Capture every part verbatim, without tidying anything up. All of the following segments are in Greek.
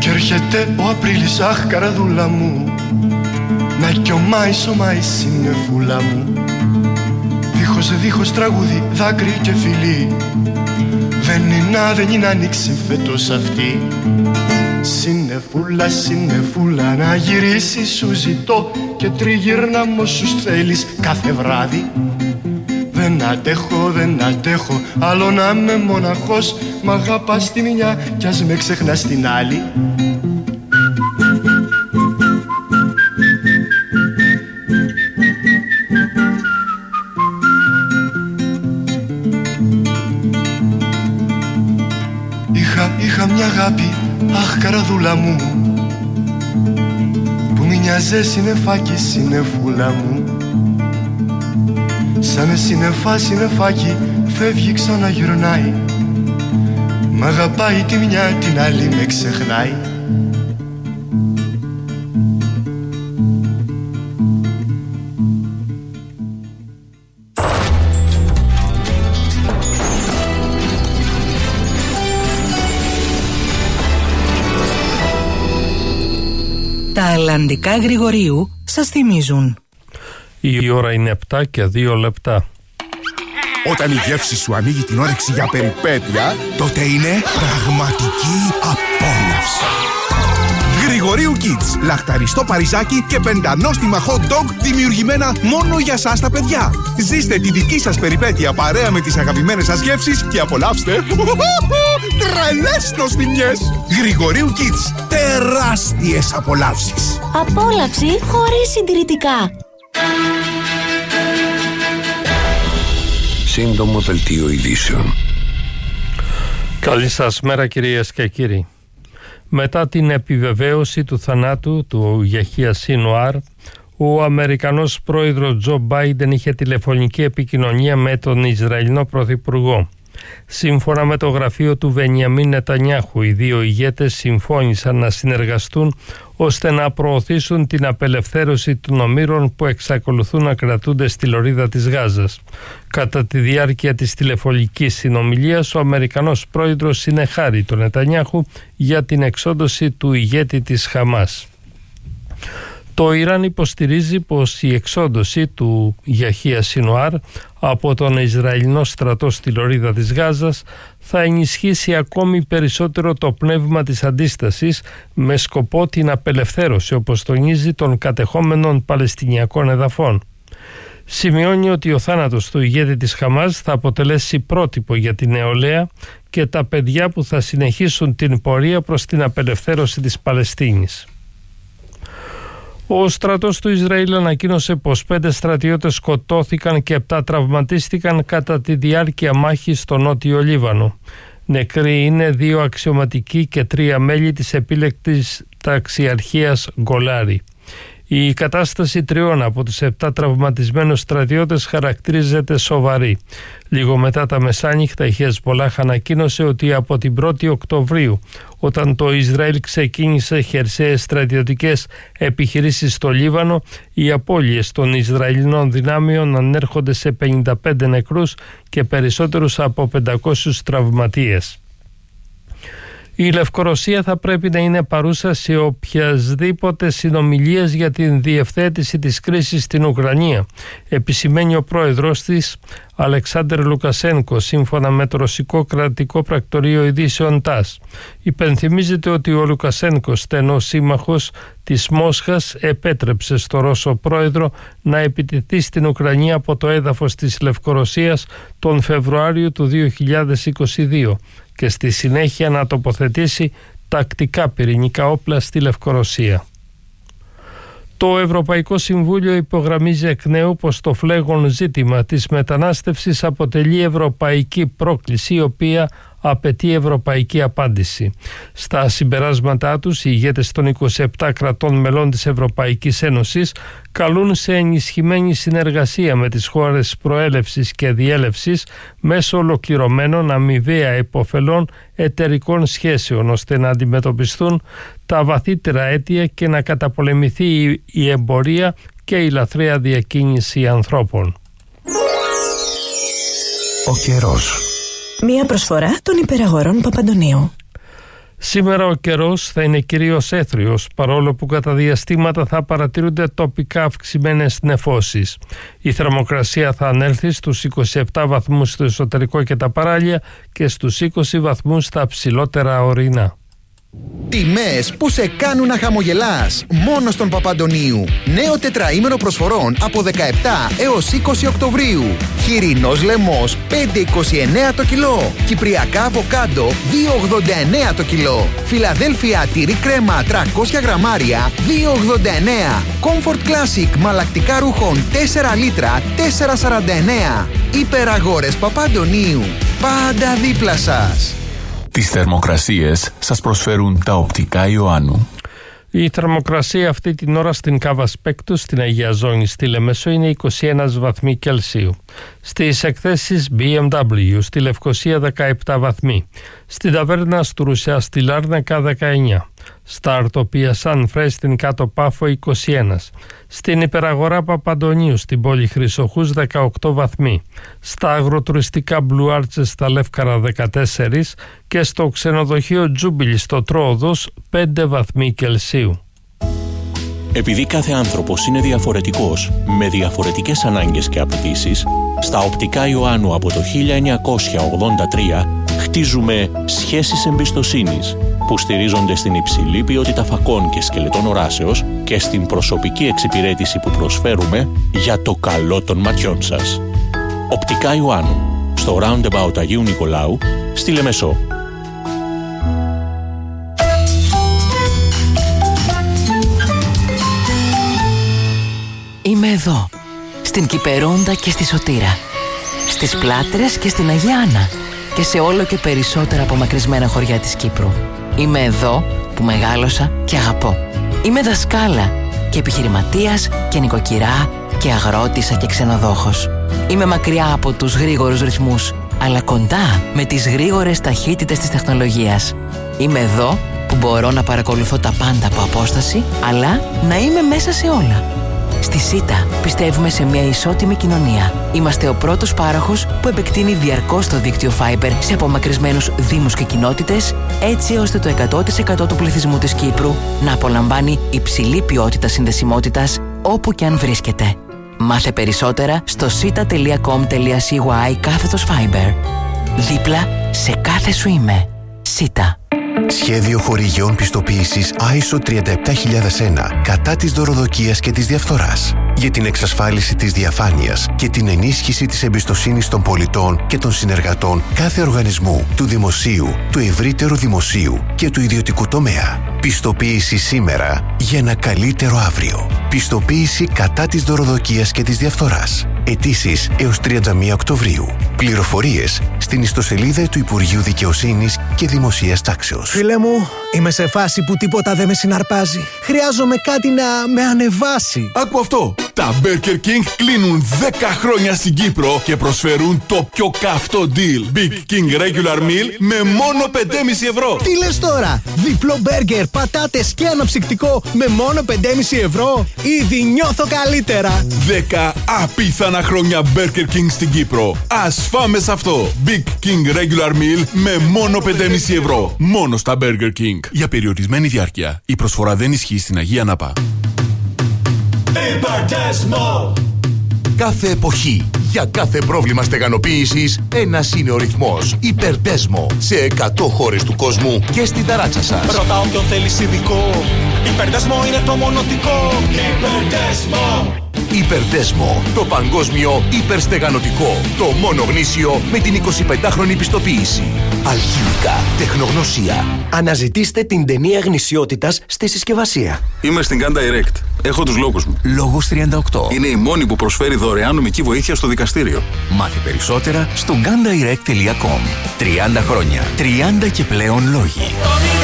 έρχεται ο Απρίλης, αχ καραδούλα μου, να κι ο Μάης, ο Μάης είναι φούλα μου. Δίχως, δίχως τραγούδι, δάκρυ και φιλί, δεν είναι, δεν είναι άνοιξη φέτος αυτή. Συνεφούλα, συνεφούλα, να γυρίσεις σου ζητώ και τριγύρνα μ' όσους θέλεις κάθε βράδυ. Δεν αντέχω, δεν αντέχω, άλλο να είμαι μοναχός, μ' αγαπάς τη μια κι ας με ξεχνάς την άλλη. Είχα, είχα μια αγάπη, αχ καραδούλα μου, που μοιάζε συννεφάκι, συννεφούλα μου. Σαν συννεφά, συννεφάκι, φεύγει ξαναγυρνάει, μ' αγαπάει τη μια, την άλλη με ξεχνάει. Τα αλλαντικά Γρηγορίου σας θυμίζουν. Η ώρα είναι επτά και δύο λεπτά. Όταν η γεύση σου ανοίγει την όρεξη για περιπέτεια, τότε είναι πραγματική απόλαυση. Γρηγορίου Kids. Λαχταριστό παριζάκι και πεντανόστιμα hot dog δημιουργημένα μόνο για σας τα παιδιά. Ζήστε τη δική σας περιπέτεια παρέα με τις αγαπημένες σας γεύσεις και απολαύστε τρελές νοστιμιές. Γρηγορίου Kids. Τεράστιες απολαύσεις. Απόλαυση χωρίς συντηρητικά. Σύντομο δελτίο ειδήσεων. Καλή σας μέρα κυρίες και κύριοι. Μετά την επιβεβαίωση του θανάτου του Γιαχία Σινουάρ, ο Αμερικανός πρόεδρος Τζο Μπάιντεν είχε τηλεφωνική επικοινωνία με τον Ισραηλινό πρωθυπουργό. Σύμφωνα με το γραφείο του Βενιαμίν Νετανιάχου, οι δύο ηγέτες συμφώνησαν να συνεργαστούν ώστε να προωθήσουν την απελευθέρωση των ομήρων που εξακολουθούν να κρατούνται στη λωρίδα της Γάζας. Κατά τη διάρκεια της τηλεφωνικής συνομιλίας, ο Αμερικανός πρόεδρος συνεχάρη τον Νετανιάχου για την εξόντωση του ηγέτη της Χαμάς. Το Ιράν υποστηρίζει πως η εξόντωση του Γιαχία Σινουάρ από τον Ισραηλινό στρατό στη λωρίδα της Γάζας θα ενισχύσει ακόμη περισσότερο το πνεύμα της αντίστασης με σκοπό την απελευθέρωση, όπως τονίζει, των κατεχόμενων Παλαιστινιακών εδαφών. Σημειώνει ότι ο θάνατος του ηγέτη της Χαμάς θα αποτελέσει πρότυπο για την νεολαία και τα παιδιά που θα συνεχίσουν την πορεία προς την απελευθέρωση της Παλαιστίνης. Ο στρατός του Ισραήλ ανακοίνωσε πως πέντε στρατιώτες σκοτώθηκαν και επτά τραυματίστηκαν κατά τη διάρκεια μάχης στο νότιο Λίβανο. Νεκροί είναι δύο αξιωματικοί και τρία μέλη της επίλεκτης ταξιαρχίας Γκολάρη. Η κατάσταση τριών από τους επτά τραυματισμένους στρατιώτες χαρακτηρίζεται σοβαρή. Λίγο μετά τα μεσάνυχτα η Χεσμπολάχ ανακοίνωσε ότι από την πρώτη Οκτωβρίου, όταν το Ισραήλ ξεκίνησε χερσαίες στρατιωτικές επιχειρήσεις στο Λίβανο, οι απώλειες των Ισραηλινών δυνάμεων ανέρχονται σε πενήντα πέντε νεκρούς και περισσότερους από πεντακόσιους τραυματίες. Η Λευκορωσία θα πρέπει να είναι παρούσα σε οποιασδήποτε συνομιλίες για την διευθέτηση της κρίσης στην Ουκρανία, επισημαίνει ο πρόεδρος της Αλεξάνδρ Λουκασένκο, σύμφωνα με το ρωσικό κρατικό πρακτορείο ειδήσεων ΤΑΣ. Υπενθυμίζεται ότι ο Λουκασένκο, στενός σύμμαχος της Μόσχας, επέτρεψε στο Ρώσο πρόεδρο να επιτεθεί στην Ουκρανία από το έδαφος της Λευκορωσίας τον Φεβρουάριο του δύο χιλιάδες είκοσι δύο και στη συνέχεια να τοποθετήσει τακτικά πυρηνικά όπλα στη Λευκορωσία. Το Ευρωπαϊκό Συμβούλιο υπογραμμίζει εκ νέου πως το φλέγον ζήτημα της μετανάστευσης αποτελεί ευρωπαϊκή πρόκληση, η οποία απαιτεί ευρωπαϊκή απάντηση. Στα συμπεράσματά τους, οι ηγέτες των είκοσι επτά κρατών μελών της Ευρωπαϊκής Ένωσης καλούν σε ενισχυμένη συνεργασία με τις χώρες προέλευσης και διέλευσης μέσω ολοκληρωμένων αμοιβαία υποφελών εταιρικών σχέσεων, ώστε να αντιμετωπιστούν τα βαθύτερα αίτια και να καταπολεμηθεί η εμπορία και η λαθρέα διακίνηση ανθρώπων. Ο καιρός. Μία προσφορά των υπεραγορών Παπαντονίου. Σήμερα ο καιρός θα είναι κυρίως έθριος, παρόλο που κατά διαστήματα θα παρατηρούνται τοπικά αυξημένες νεφώσεις. Η θερμοκρασία θα ανέλθει στους είκοσι επτά βαθμούς στο εσωτερικό και τα παράλια και στους είκοσι βαθμούς στα ψηλότερα ορεινά. Τιμές που σε κάνουν να χαμογελάς. Μόνο στον Παπαντονίου. Νέο τετραήμερο προσφορών από δεκαεπτά έως είκοσι Οκτωβρίου. Χοιρινός λαιμός πέντε είκοσι εννέα το κιλό. Κυπριακά αβοκάντο δύο ογδόντα εννέα το κιλό. Φιλαδέλφια τυρί κρέμα τριακόσια γραμμάρια δύο ογδόντα εννέα. Comfort Classic μαλακτικά ρούχων τέσσερα λίτρα τέσσερα σαράντα εννέα. Υπεραγόρες Παπαντονίου. Πάντα δίπλα σας. Τις θερμοκρασίες σας προσφέρουν τα οπτικά Ιωάννου. Η θερμοκρασία αυτή την ώρα στην Κάβα Σπέκτου, στην Αγία Ζώνη, στη Λεμεσό είναι είκοσι ένα βαθμοί Κελσίου. Στις εκθέσεις μπι εμ ντάμπλιου στη Λευκοσία δεκαεπτά βαθμοί. Στην Ταβέρνα Στουρουσιά στη Λάρνακα δεκαεννέα. Στα Αρτοπία Σαν Φρέ στην Κάτω Πάφο είκοσι ένα. Στην Υπεραγορά Παπαντονίου στην πόλη Χρυσοχούς δεκαοκτώ βαθμοί. Στα αγροτουριστικά Blue Arches στα Λεύκαρα δεκατέσσερα και στο ξενοδοχείο Τζούμπιλι στο Τρόοδος πέντε βαθμοί Κελσίου. Επειδή κάθε άνθρωπος είναι διαφορετικός, με διαφορετικές ανάγκες και απαιτήσεις, στα οπτικά Ιωάννου από το χίλια εννιακόσια ογδόντα τρία χτίζουμε σχέσεις εμπιστοσύνης που στηρίζονται στην υψηλή ποιότητα φακών και σκελετών οράσεως και στην προσωπική εξυπηρέτηση που προσφέρουμε για το καλό των ματιών σας. Οπτικά Ιωάννου, στο Roundabout Αγίου Νικολάου, στη Λεμεσό. Είμαι εδώ, στην Κυπερώντα και στη Σωτήρα, στις Πλάτρες και στην Αγία Άννα και σε όλο και περισσότερα απομακρυσμένα χωριά της Κύπρου. Είμαι εδώ που μεγάλωσα και αγαπώ. Είμαι δασκάλα και επιχειρηματίας και νοικοκυρά και αγρότησα και ξενοδόχος. Είμαι μακριά από τους γρήγορους ρυθμούς, αλλά κοντά με τις γρήγορες ταχύτητες της τεχνολογίας. Είμαι εδώ που μπορώ να παρακολουθώ τα πάντα από απόσταση, αλλά να είμαι μέσα σε όλα. Στη ΣΥΤΑ πιστεύουμε σε μια ισότιμη κοινωνία. Είμαστε ο πρώτος πάροχος που επεκτείνει διαρκώς το δίκτυο Fiber σε απομακρυσμένους δήμους και κοινότητες, έτσι ώστε το εκατό τοις εκατό του πληθυσμού της Κύπρου να απολαμβάνει υψηλή ποιότητα συνδεσιμότητας όπου και αν βρίσκεται. Μάθε περισσότερα στο sita.com.cy κάθετος Fiber. Δίπλα σε κάθε σου είμαι. ΣΥΤΑ. Σχέδιο χορηγιών πιστοποίησης άι ες ο τριάντα επτά χιλιάδες ένα κατά της δωροδοκίας και της διαφθοράς. Για την εξασφάλιση της διαφάνειας και την ενίσχυση της εμπιστοσύνης των πολιτών και των συνεργατών κάθε οργανισμού, του δημοσίου, του ευρύτερου δημοσίου και του ιδιωτικού τομέα. Πιστοποίηση σήμερα για ένα καλύτερο αύριο. Πιστοποίηση κατά της δωροδοκίας και της διαφθοράς. Αιτήσεις έως τριάντα μία Οκτωβρίου. Πληροφορίες στην ιστοσελίδα του Υπουργείου Δικαιοσύνης και Δημοσίας Τάξεως. Φίλε μου, είμαι σε φάση που τίποτα δεν με συναρπάζει. Χρειάζομαι κάτι να με ανεβάσει. Άκου αυτό! Τα Burger King κλείνουν δέκα χρόνια στην Κύπρο και προσφέρουν το πιο καυτό deal. Big King Regular Meal με μόνο πέντε κόμμα πέντε ευρώ. Τι λες τώρα? Διπλό μπέργκερ, πατάτες και αναψυκτικό με μόνο πέντε κόμμα πέντε ευρώ? Ήδη νιώθω καλύτερα. δέκα απίθανα χρόνια Burger King στην Κύπρο. Ας φάμε σε αυτό. Big King Regular Meal με μόνο πέντε κόμμα πέντε ευρώ. Μόνο στα Burger King. Για περιορισμένη διάρκεια. Η προσφορά δεν ισχύει στην Αγία Ναπά. Υπερτέσμο. Κάθε εποχή, για κάθε πρόβλημα στεγανοποίησης, ένας είναι ο ρυθμός. Υπερτέσμο. Σε εκατό χώρες του κόσμου και στην ταράτσα σας. Ρωτάω ποιον θέλεις ειδικό. Υπερτέσμο είναι το μονοτικό. Υπερτέσμο. Υπερτέσμο. Το παγκόσμιο υπερστεγανωτικό. Το μόνο γνήσιο με την εικοσιπεντάχρονη πιστοποίηση. Αλχημικά. Τεχνογνωσία. Αναζητήστε την ταινία γνησιότητας στη συσκευασία. Είμαι στην Gun Direct. Έχω τους λόγους μου. Λόγος τριάντα οκτώ. Είναι η μόνη που προσφέρει δωρεάν νομική βοήθεια στο δικαστήριο. Μάθε περισσότερα στο gun direct τελεία com. τριάντα χρόνια. τριάντα και πλέον λόγοι.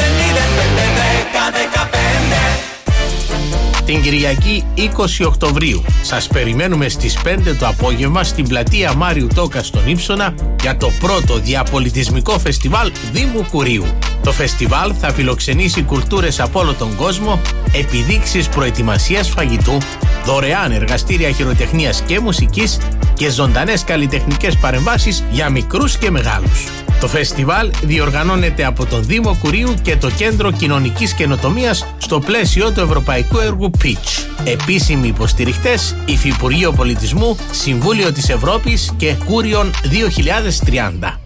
Την Κυριακή είκοσι Οκτωβρίου σας περιμένουμε στις πέντε το απόγευμα στην πλατεία Μάριου Τόκα στον Ύψωνα για το πρώτο διαπολιτισμικό φεστιβάλ Δήμου Κουρίου. Το φεστιβάλ θα φιλοξενήσει κουλτούρες από όλο τον κόσμο, επιδείξεις προετοιμασίας φαγητού, δωρεάν εργαστήρια χειροτεχνίας και μουσικής και ζωντανές καλλιτεχνικές παρεμβάσεις για μικρούς και μεγάλους. Το φεστιβάλ διοργανώνεται από τον Δήμο Κουρίου και το Κέντρο Κοινωνικής Καινοτομίας στο πλαίσιο του Ευρωπαϊκού Έργου Pitch. Επίσημοι υποστηριχτές: Υφυπουργείο Πολιτισμού, Συμβούλιο της Ευρώπης και Κούριον δύο χιλιάδες τριάντα.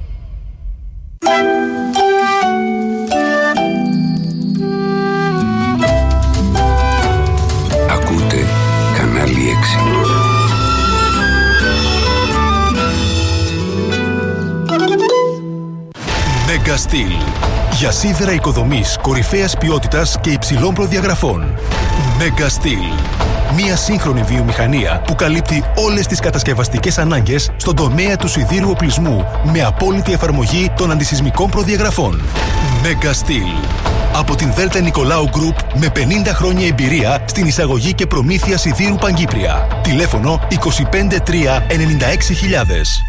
Ακούτε κανάλι έξι. Megastil. Για σίδερα οικοδομής κορυφαίας ποιότητας και υψηλών προδιαγραφών. Megastil. Μια σύγχρονη βιομηχανία που καλύπτει όλες τις κατασκευαστικές ανάγκες στον τομέα του σιδήρου οπλισμού με απόλυτη εφαρμογή των αντισυσμικών προδιαγραφών. Megastil. Από την Δέλτα Νικολάου Γκρουπ με πενήντα χρόνια εμπειρία στην εισαγωγή και προμήθεια σιδήρου Παγκύπρια. Τηλέφωνο είκοσι πέντε τρία ενενήντα έξι χιλιάδες.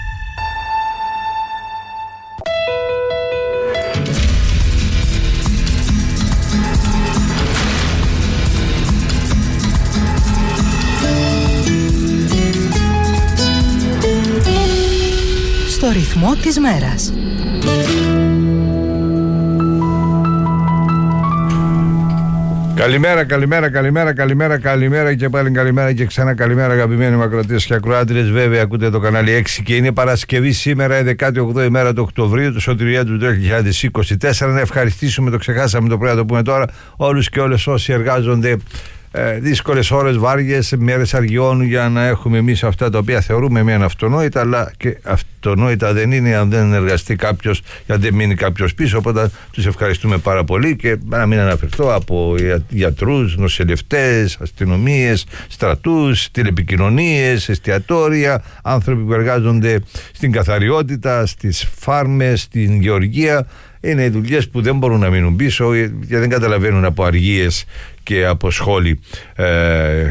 Στο ρυθμό της μέρας. Καλημέρα, καλημέρα, καλημέρα, καλημέρα, καλημέρα και πάλι καλημέρα και ξανά καλημέρα, αγαπημένοι μακροτές και ακροάτριες. Βέβαια, ακούτε το κανάλι έξι και είναι Παρασκευή σήμερα, δεκάτη όγδοη ημέρα του Οκτωβρίου του Σωτηριάτου του δύο χιλιάδες είκοσι τέσσερα. Να ευχαριστήσουμε, το ξεχάσαμε το πρωί, να το πούμε τώρα, όλους και όλες όσοι εργάζονται ε, δύσκολες ώρες, βάριες, μέρες αργιών για να έχουμε εμείς αυτά τα οποία θεωρούμε μεν αυτονόητα, αλλά και αυτονόητα δεν είναι αν δεν εργαστεί κάποιος, αν δεν μείνει κάποιος πίσω. Οπότε τους ευχαριστούμε πάρα πολύ και να μην αναφερθώ από γιατρούς, νοσηλευτές, αστυνομίες, στρατούς, τηλεπικοινωνίες, εστιατόρια, άνθρωποι που εργάζονται στην καθαριότητα, στις φάρμες, στην γεωργία. Είναι δουλειές που δεν μπορούν να μείνουν πίσω και δεν καταλαβαίνουν από αργίες και από σχόλοι, ε,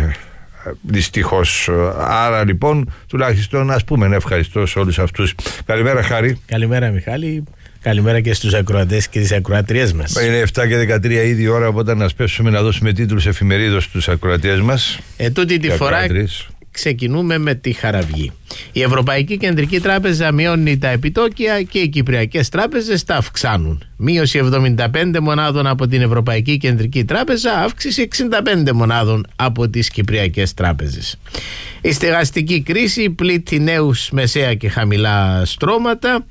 δυστυχώς. Άρα λοιπόν τουλάχιστον ας πούμε να ευχαριστώ σε όλους αυτούς. Καλημέρα Χάρη. Καλημέρα Μιχάλη. Καλημέρα και στους ακροατές και τις ακροατριές μας. Είναι εφτά και δεκατρία ήδη η ώρα, οπότε να σπέσουμε να δώσουμε τίτλους εφημερίδος στους ακροατές μας. Ε, τούτη τη φορά ξεκινούμε με τη Χαραυγή. Η Ευρωπαϊκή Κεντρική Τράπεζα μειώνει τα επιτόκια και οι κυπριακές τράπεζες τα αυξάνουν. Μείωση εβδομήντα πέντε μονάδων από την Ευρωπαϊκή Κεντρική Τράπεζα, αύξηση εξήντα πέντε μονάδων από τις κυπριακές τράπεζες. Η στεγαστική κρίση πλήττει νέους, μεσαία και χαμηλά στρώματα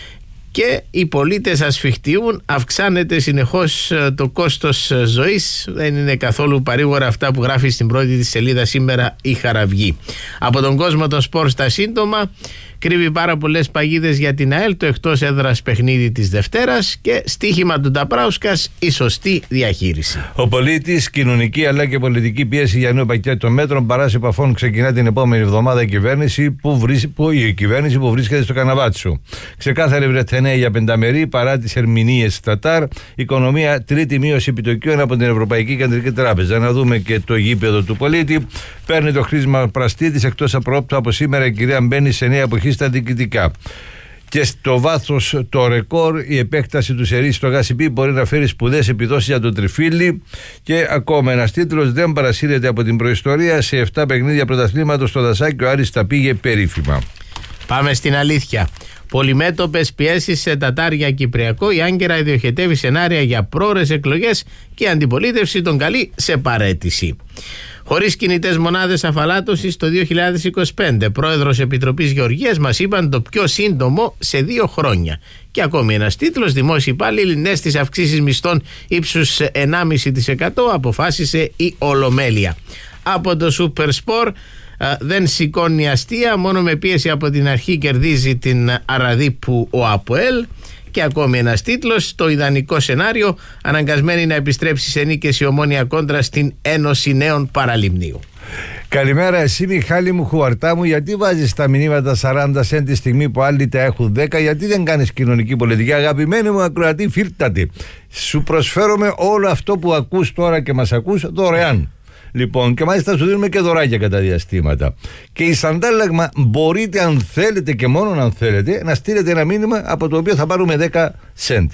και οι πολίτες ασφιχτιούν, αυξάνεται συνεχώς το κόστος ζωής. Δεν είναι καθόλου παρήγορα αυτά που γράφει στην πρώτη της σελίδα σήμερα η Χαραυγή. Από τον κόσμο των σπορ στα σύντομα, κρύβει πάρα πολλές παγίδες για την ΑΕΛ, το εκτός έδρας παιχνίδι της Δευτέρας και στοίχημα του Νταπράουσκας, η σωστή διαχείριση. Ο πολίτης, κοινωνική αλλά και πολιτική πίεση για νέο πακέτο μέτρων. Παράσει επαφών ξεκινά την επόμενη εβδομάδα η κυβέρνηση που, βρίσ, που, η κυβέρνηση που βρίσκεται στο καναβάτσου. Ξεκάθαρη Βρετανία για πενταμερή παρά τις ερμηνείες Τατάρ. Οικονομία, τρίτη μείωση επιτοκίων από την Ευρωπαϊκή Κεντρική Τράπεζα. Να δούμε και το γήπεδο του πολίτη. Παίρνει το χρήσμα πραστήτης εκτός απρόπτου από σήμερα. Η κυρία μπαίνει σε νέα εποχή στα διοικητικά. Και στο βάθος το ρεκόρ, η επέκταση του Σερί στο ΓΑΣΥΠΗ μπορεί να φέρει σπουδαίες επιδόσεις για τον Τριφύλλι. Και ακόμα ένας τίτλος: δεν παρασύρεται από την προϊστορία. Σε επτά παιχνίδια πρωταθλήματος στο Δασάκι ο Άρης τα πήγε περίφημα. Πάμε στην αλήθεια. Πολυμέτωπες πιέσεις σε Τατάρια Κυπριακό. Η Άγκυρα ιδιοχετεύει σενάρια για πρόωρες εκλογές και η αντιπολίτευση τον καλεί σε παραίτηση. Χωρίς κινητές μονάδες αφαλάτωσης το δύο χιλιάδες είκοσι πέντε. Πρόεδρος Επιτροπής Γεωργίας μας είπαν το πιο σύντομο σε δύο χρόνια. Και ακόμη ένας τίτλος: δημόσιοι υπάλληλοι νέες τις αυξήσεις μισθών ύψους ενάμιση τοις εκατό αποφάσισε η Ολομέλεια. Από το Super Sport, δεν σηκώνει αστεία, μόνο με πίεση από την αρχή κερδίζει την Αραδίπου ο ΑΠΟΕΛ. Και ακόμη ένας τίτλος: το ιδανικό σενάριο, αναγκασμένη να επιστρέψει σε νίκες η Ομόνοια κόντρα στην Ένωση Νέων Παραλιμνίου. Καλημέρα, εσύ Μιχάλη μου, χουαρτά μου, γιατί βάζεις τα μηνύματα σαράντα σεντ τη στιγμή που άλλοι τα έχουν δέκα, γιατί δεν κάνεις κοινωνική πολιτική? Αγαπημένοι μου ακροατή, φίλτατη, σου προσφέρομαι όλο αυτό που ακούς τώρα και μας ακούς δωρεάν. Λοιπόν, και μάλιστα σου δίνουμε και δωράκια κατά διαστήματα. Και η αντάλλαγμα μπορείτε, αν θέλετε και μόνο αν θέλετε, να στείλετε ένα μήνυμα από το οποίο θα πάρουμε δέκα σεντ.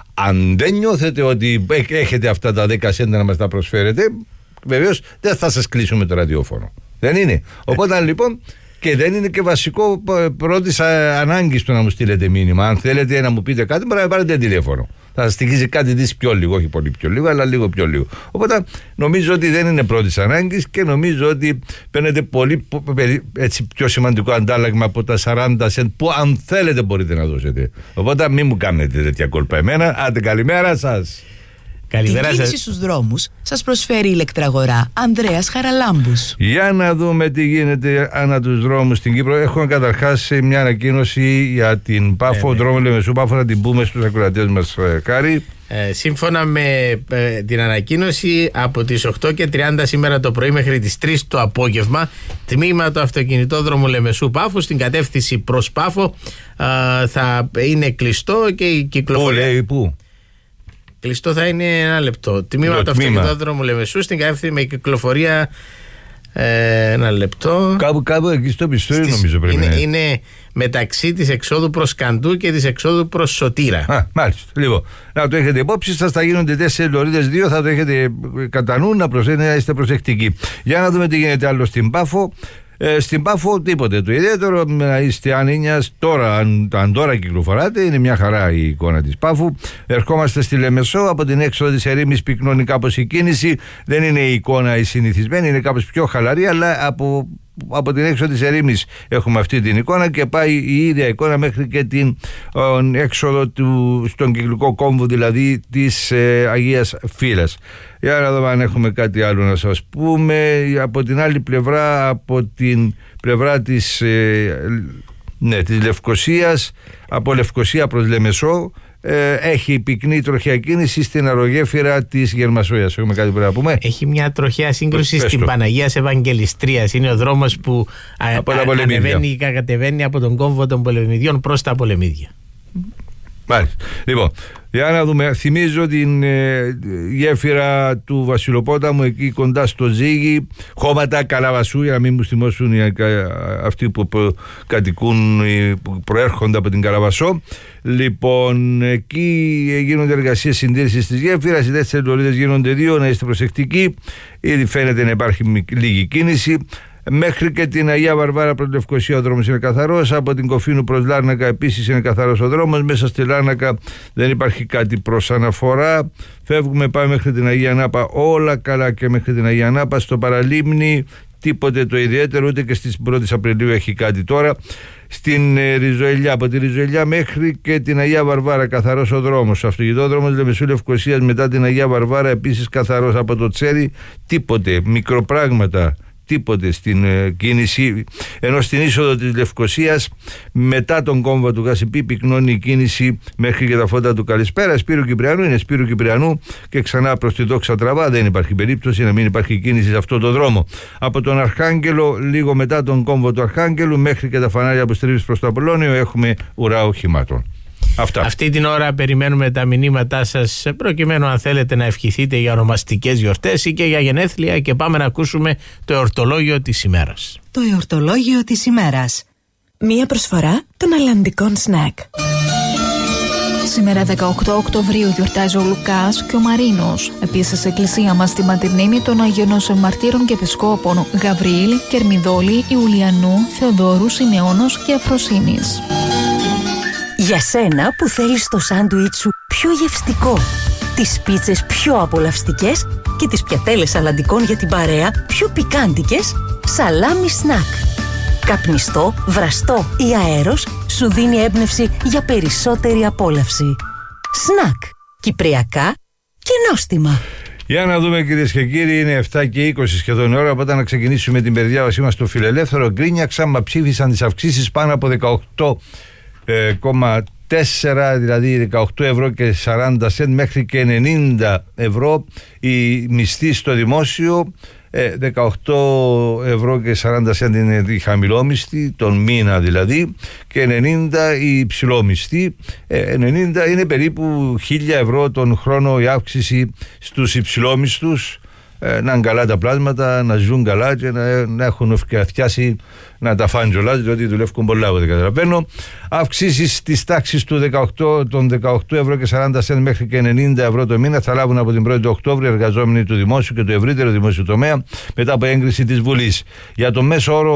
Αν δεν νιώθετε ότι έχετε αυτά τα δέκα σεντ να μας τα προσφέρετε, βεβαίως δεν θα σας κλείσουμε το ραδιόφωνο. Δεν είναι? Οπότε λοιπόν, Και δεν είναι και βασικό πρώτης ανάγκης το να μου στείλετε μήνυμα. Αν θέλετε να μου πείτε κάτι, μπορεί να πάρετε τηλέφωνο. Θα σας στοιχίζει κάτι της πιο λίγο, όχι πολύ πιο λίγο, αλλά λίγο πιο λίγο. Οπότε νομίζω ότι δεν είναι πρώτης ανάγκης και νομίζω ότι παίρνετε πολύ έτσι, πιο σημαντικό αντάλλαγμα από τα σαράντα σεντ που αν θέλετε μπορείτε να δώσετε. Οπότε μην μου κάνετε τέτοια κόλπα εμένα. Άντε, καλημέρα σας. Καλημέρα. Την κίνηση στους δρόμους σας προσφέρει η ηλεκτραγορά Ανδρέας Χαραλάμπους. Για να δούμε τι γίνεται ανά τους δρόμους στην Κύπρο. Έχουμε καταρχάς μια ανακοίνωση για την Πάφο, ε, δρόμο Λεμεσού Πάφο, να την πούμε στους ακροατές μας, Κάρη. Ε, σύμφωνα με ε, την ανακοίνωση, από τις οκτώ και τριάντα σήμερα το πρωί μέχρι τις τρεις το απόγευμα, τμήμα του αυτοκινητόδρομου Λεμεσού Πάφου στην κατεύθυνση προς Πάφο ε, θα είναι κλειστό και η κυκλοφορία. Πού λέει, πού? Κλειστό θα είναι ένα λεπτό. Τμήμα του αυτοκινητόδρομου Λεμεσού στην κατεύθυνση με κυκλοφορία. Ε, ένα λεπτό. Κάπου, κάπου εκεί στο πιστόρι νομίζω πρέπει είναι, να είναι. Είναι μεταξύ της εξόδου προς Καντού και της εξόδου προς Σωτήρα. Α, μάλιστα. Λοιπόν, να το έχετε υπόψη σας, θα γίνονται τέσσερις λωρίδες, δύο θα το έχετε κατά νου, να, προσέ, να είστε προσεκτικοί. Για να δούμε τι γίνεται άλλο στην Πάφο. Ε, στην Πάφο τίποτε το ιδιαίτερο, να είστε άνενιας τώρα, αν, αν τώρα κυκλοφοράτε, είναι μια χαρά η εικόνα της Πάφου. Ερχόμαστε στη Λεμεσό, από την έξοδο της ερήμης πυκνώνει κάπως η κίνηση, δεν είναι η εικόνα η συνηθισμένη, είναι κάπως πιο χαλαρή, αλλά από, από την έξοδο της ερήμης έχουμε αυτή την εικόνα και πάει η ίδια εικόνα μέχρι και την ο, έξοδο του, στον κυκλικό κόμβο, δηλαδή της ε, Αγίας Φύλας. Για να δούμε αν έχουμε κάτι άλλο να σας πούμε. Από την άλλη πλευρά, από την πλευρά της, ε, ναι, της Λευκωσίας, από Λευκωσία προς Λεμεσό, ε, έχει πυκνή τροχιά κίνηση στην αερογέφυρα της Γερμασόιας. Έχουμε κάτι πρέπει να πούμε. Έχει μια τροχιά σύγκρουση στην το. Παναγίας Ευαγγελιστρίας. Είναι ο δρόμος που από α, α, ανεβαίνει και κατεβαίνει από τον κόμβο των Πολεμιδιών προς τα Πολεμίδια. Μάλιστα. Λοιπόν, για να δούμε, θυμίζω την ε, γέφυρα του Βασιλοπόταμου εκεί κοντά στο Ζήγι, χώματα Καλαβασού, για να μην μου θυμώσουν οι, αυτοί που κατοικούν, που προέρχονται από την Καλαβασό. Λοιπόν, εκεί γίνονται εργασίες συντήρησης της γέφυρας, οι τέσσερις λωρίδες γίνονται δύο, να είστε προσεκτικοί, ήδη φαίνεται να υπάρχει λίγη κίνηση. Μέχρι και την Αγία Βαρβάρα προς Λευκωσία ο δρόμος είναι καθαρός. Από την Κοφίνου προς Λάρνακα επίσης είναι καθαρός ο δρόμος. Μέσα στη Λάρνακα δεν υπάρχει κάτι προς αναφορά. Φεύγουμε, πάμε μέχρι την Αγία Νάπα, όλα καλά και μέχρι την Αγία Νάπα. Στο Παραλίμνη τίποτε το ιδιαίτερο, ούτε και στις πρώτη Απριλίου έχει κάτι τώρα. Στην ε, Ριζοελιά, από τη Ριζοελιά μέχρι και την Αγία Βαρβάρα καθαρός ο δρόμος. Αυτοκινητόδρομος Λεμεσού Λευκωσίας μετά την Αγία Βαρβάρα επίσης καθαρός. Από το Τσέρι τίποτε, μικροπράγματα, τίποτε στην ε, κίνηση, ενώ στην είσοδο της Λευκωσίας μετά τον κόμβο του Γασιπί πυκνώνει η κίνηση μέχρι και τα φώτα του Καλησπέρα. Σπύρου Κυπριανού είναι Σπύρου Κυπριανού και ξανά προς τη Δόξα Τραβά, δεν υπάρχει περίπτωση να μην υπάρχει κίνηση σε αυτό το δρόμο. Από τον Αρχάγγελο, λίγο μετά τον κόμβο του Αρχάγγελου μέχρι και τα φανάρια που στρίβεις προς το Απολώνιο έχουμε ουρά οχημάτων. Αυτά. Αυτή την ώρα περιμένουμε τα μηνύματά σας προκειμένου αν θέλετε να ευχηθείτε για ονομαστικές γιορτές ή και για γενέθλια, και πάμε να ακούσουμε το εορτολόγιο της ημέρας. Το εορτολόγιο της ημέρας. Μία προσφορά των αλλαντικών σνακ. Σήμερα δεκαοκτώ Οκτωβρίου γιορτάζει ο Λουκάς και ο Μαρίνος. Επίσης στην εκκλησία μας στη Ματρινήμη των Αγίων Μαρτύρων και Επισκόπων Γαβριήλ, Κερμιδόλη, Ιουλιανού, Θεοδόρου, Σιμεώνος και Αφροσύνης. Για σένα που θέλεις το σάντουιτ σου πιο γευστικό, τις πίτσες πιο απολαυστικές και τις πιατέλες αλλαντικών για την παρέα πιο πικάντικες, Σαλάμι Σνακ. Καπνιστό, βραστό ή αέρος σου δίνει έμπνευση για περισσότερη απόλαυση. Σνακ. Κυπριακά και νόστιμα. Για να δούμε, κυρίες και κύριοι, είναι επτά και είκοσι σχεδόν η ώρα. Οπότε να ξεκινήσουμε την περιδιάβασή μας στο Φιλελεύθερο. Γκρίνιαξαν, μα ψήφισαν τις αυξήσεις πάνω από δεκαοκτώ κόμμα τέσσερα, δηλαδή δεκαοκτώ ευρώ και σαράντα σεντ μέχρι και ενενήντα ευρώ η μισθή στο δημόσιο. ε, δεκαοκτώ ευρώ και σαράντα σεντ είναι η χαμηλόμισθη τον μήνα δηλαδή, και ενενήντα η υψηλόμισθη. ε, ενενήντα είναι περίπου χίλια ευρώ τον χρόνο η αύξηση στους υψηλόμισθους. Να είναι καλά τα πλάσματα, να ζουν καλά και να, να έχουν φτιάσει να τα φάνε κιόλας, διότι δουλεύουν πολλά, από ό,τι καταλαβαίνω. Αυξήσεις της τάξης του δεκαοκτώ, των δεκαοκτώ ευρώ και σαράντα σεντ μέχρι και ενενήντα ευρώ το μήνα θα λάβουν από την πρώτη Οκτώβρη εργαζόμενοι του δημόσιου και του ευρύτερου δημόσιου τομέα μετά από έγκριση της Βουλής. Για το μέσο όρο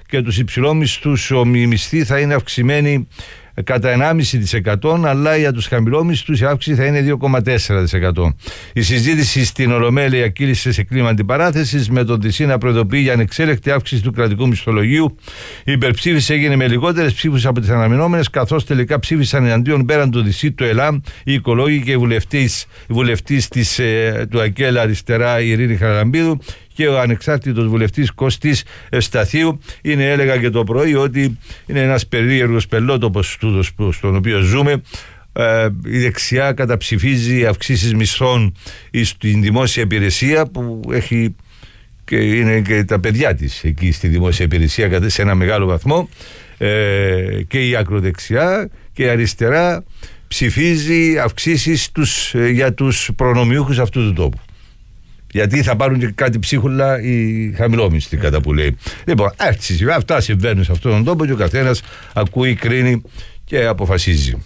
και τους υψηλόμισθους οι μισθοί θα είναι αυξημένοι κατά ενάμιση τοις εκατό, αλλά για τους χαμηλόμισθους η αύξηση θα είναι δύο κόμμα τέσσερα τοις εκατό. Η συζήτηση στην Ολομέλεια κύλησε σε κλίμα αντιπαράθεσης, με τον ΤΣ να προειδοποιεί για ανεξέλεκτη αύξηση του κρατικού μισθολογίου. Η υπερψήφιση έγινε με λιγότερες ψήφους από τις αναμενόμενες, καθώς τελικά ψήφισαν εναντίον πέραν του ΤΣ, του ΕΛΑΜ, οι οικολόγοι και οι βουλευτής, οι βουλευτής της, ε, του ΑΚΕΛ αριστερά, η Ειρήνη Χαραλαμπίδου, και ο ανεξάρτητος βουλευτής Κώστης Ευσταθίου. Είναι, έλεγα και το πρωί, ότι είναι ένας περίεργος πελότοπος στον οποίο ζούμε. Ε, η δεξιά καταψηφίζει αυξήσεις μισθών στην δημόσια υπηρεσία, που έχει και είναι και τα παιδιά της εκεί στη δημόσια υπηρεσία σε ένα μεγάλο βαθμό, ε, και η ακροδεξιά και η αριστερά ψηφίζει αυξήσεις τους, για τους προνομιούχους αυτού του τόπου. Γιατί θα πάρουν και κάτι ψίχουλα οι χαμηλόμισθοι, κατά που λέει. Λοιπόν, έτσι, αυτά συμβαίνουν σε αυτόν τον τόπο και ο καθένας ακούει, κρίνει και αποφασίζει.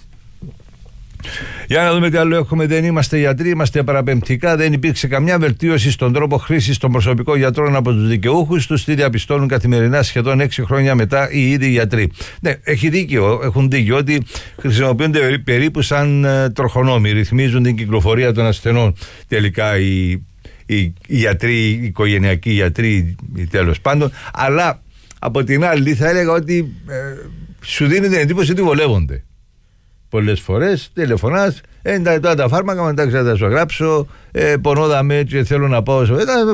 Για να δούμε τι άλλο έχουμε. Δεν είμαστε γιατροί, είμαστε παραπεμπτικά. Δεν υπήρξε καμιά βελτίωση στον τρόπο χρήσης των προσωπικών γιατρών από τους δικαιούχους τους. Τι διαπιστώνουν καθημερινά σχεδόν έξι χρόνια μετά οι ίδιοι γιατροί. Ναι, έχει δίκιο, έχουν δίκιο ότι χρησιμοποιούνται περίπου σαν τροχονόμοι. Ρυθμίζουν την κυκλοφορία των ασθενών τελικά οι, οι, οι γιατροί, οι οικογενειακοί γιατροί, τέλος πάντων. Αλλά από την άλλη θα έλεγα ότι ε, σου δίνει την εντύπωση ότι βολεύονται. Πολλές φορές τηλεφωνάς, ε, τα, τα, τα φάρμακα, μετά θα τα σου γράψω, ε, πονόδαμε και θέλω να πάω.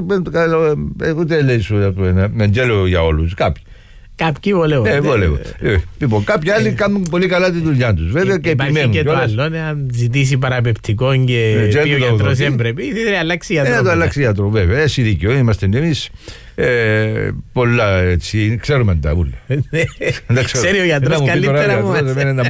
Ε, ούτε λέει σου, με τζέλο για όλους, κάποιοι. Κάποιοι βολεύονται. Ε, βολεύονται. Ε, λοιπόν, κάποιοι άλλοι κάνουν πολύ καλά τη δουλειά τους. Βέβαια και, και επιμένουν. Και το άλλο, αν ζητήσει παραπεπτικό και πει ο γιατρός δεν πρέπει, θα αλλάξει γιατρό. Ε, το αλλάξει γιατρό, βέβαια. Εσύ δίκιο, είμαστε εμείς. Ε, πολλά έτσι, ξέρουμε τα ούλα. Ξέρει ο γιατρός καλύτερα μου.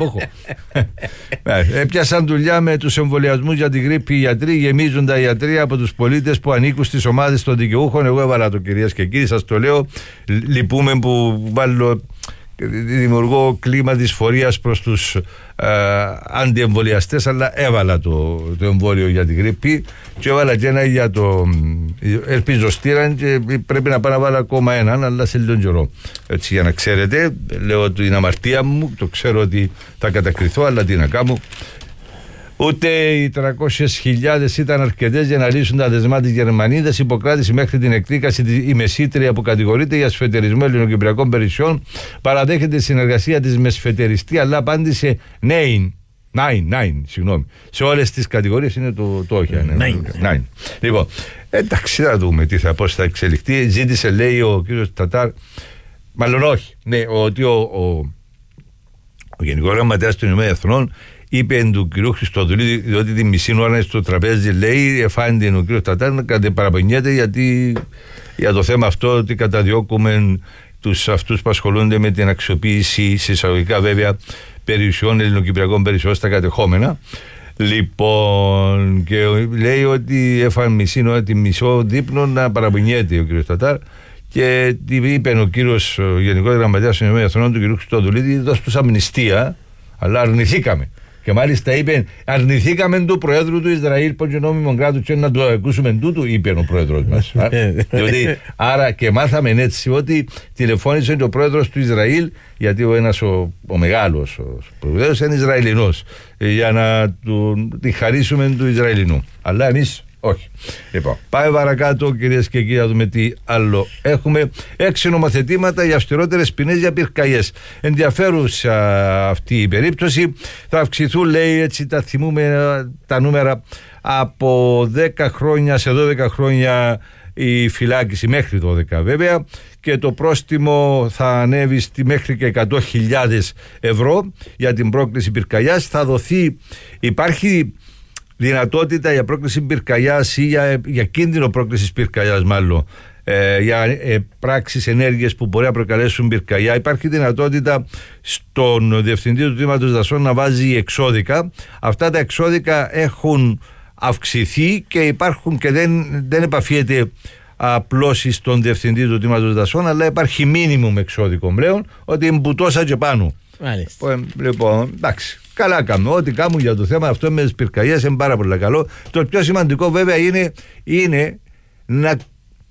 Έπιασαν δουλειά με τους εμβολιασμούς για την γρίπη οι γιατροί, γεμίζουν τα ιατρεία από τους πολίτες που ανήκουν στις ομάδες των δικαιούχων. Εγώ έβαλα το, κυρίες και κύριοι, σας το λέω, λυπούμε που βάλω, δημιουργώ κλίμα δυσφορίας προς τους ε, αντιεμβολιαστές, αλλά έβαλα το, το εμβόλιο για την γρίπη και έβαλα και ένα για το ελπίζω στήραν και πρέπει να πάω να βάλω ακόμα έναν, αλλά σε λίγο καιρό, έτσι, για να ξέρετε. Λέω ότι είναι αμαρτία μου, το ξέρω ότι θα κατακριθώ, αλλά τι να κάνω. Ούτε οι τριακόσιες χιλιάδες ήταν αρκετές για να λύσουν τα δεσμά της Γερμανίδας. Υποκράτηση μέχρι την εκδίκαση η μεσήτρια που κατηγορείται για σφετερισμό ελληνοκυπριακών υπηρεσιών παραδέχεται συνεργασία της με σφετεριστή, αλλά απάντησε νέιν. Νάιν, νάιν, συγγνώμη. Σε όλες τις κατηγορίες είναι το, το όχι. Νάιν. Λοιπόν, εντάξει, θα δούμε τι θα, πώς θα εξελιχθεί. Ζήτησε, λέει ο κύριος Τατάρ, μάλλον όχι, ναι, ότι ο, ο, ο Γενικός Γραμματέας των Ηνωμένων Εθνών είπε του κ. Χριστοδουλίδη, διότι τη μισή ώρα στο τραπέζι, λέει, εφάνεται ο κ. Τατάρ να κατεπαραπονιέται γιατί για το θέμα αυτό ότι καταδιώκουμε τους αυτούς που ασχολούνται με την αξιοποίηση, σε εισαγωγικά βέβαια, περιουσιών, ελληνοκυπριακών περιουσιών στα κατεχόμενα. Λοιπόν, και λέει ότι έφανε μισή ώρα, τη μισό δείπνο να παραπονιέται ο κ. Τατάρ. Και είπε ο κύριος Γενικός Γραμματέας των Ηνωμένων Εθνών, του κ. Χριστοδουλίδη, δώσ' τους αμνηστία, αλλά αρνηθήκαμε. Και μάλιστα είπε, αρνηθήκαμε του Προέδρου του Ισραήλ, που είναι νόμιμο κράτος, και να το ακούσουμε τούτου, είπε ο Πρόεδρος μας. Διότι, άρα και μάθαμε έτσι ότι τηλεφώνησε ο Πρόεδρος του Ισραήλ, γιατί ο ένας ο, ο μεγάλος ο Πρόεδρος είναι Ισραηλινός, για να του, τη χαρίσουμε του Ισραηλινού. Αλλά εμείς όχι. Λοιπόν, πάμε παρακάτω, κυρίες και κύριοι, να δούμε τι άλλο έχουμε. Έξι νομοθετήματα για αυστηρότερες ποινές για πυρκαγιές. Ενδιαφέρουσα αυτή η περίπτωση. Θα αυξηθούν, λέει, έτσι τα θυμούμε τα νούμερα, από δέκα χρόνια σε δώδεκα χρόνια η φυλάκιση, μέχρι δώδεκα βέβαια, και το πρόστιμο θα ανέβει στη μέχρι και εκατό χιλιάδες ευρώ για την πρόκληση πυρκαγιάς. Θα δοθεί, υπάρχει δυνατότητα για πρόκληση πυρκαγιάς ή για, για κίνδυνο πρόκλησης πυρκαγιάς, μάλλον ε, για ε, πράξεις, ενέργειες που μπορεί να προκαλέσουν πυρκαγιά. Υπάρχει δυνατότητα στον Διευθυντή του Τμήματος Δασών να βάζει εξώδικα. Αυτά τα εξώδικα έχουν αυξηθεί και υπάρχουν και δεν, δεν επαφιέται απλώς στον Διευθυντή του Τμήματος Δασών, αλλά υπάρχει μίνιμουμ εξώδικο πλέον, ότι εμπουτώσα και πάνω. Μάλιστα. Λοιπόν, εντάξει. Καλά κάνουμε. Ό,τι κάνουμε για το θέμα αυτό με τις πυρκαγιές είναι πάρα πολύ καλό. Το πιο σημαντικό βέβαια είναι, είναι να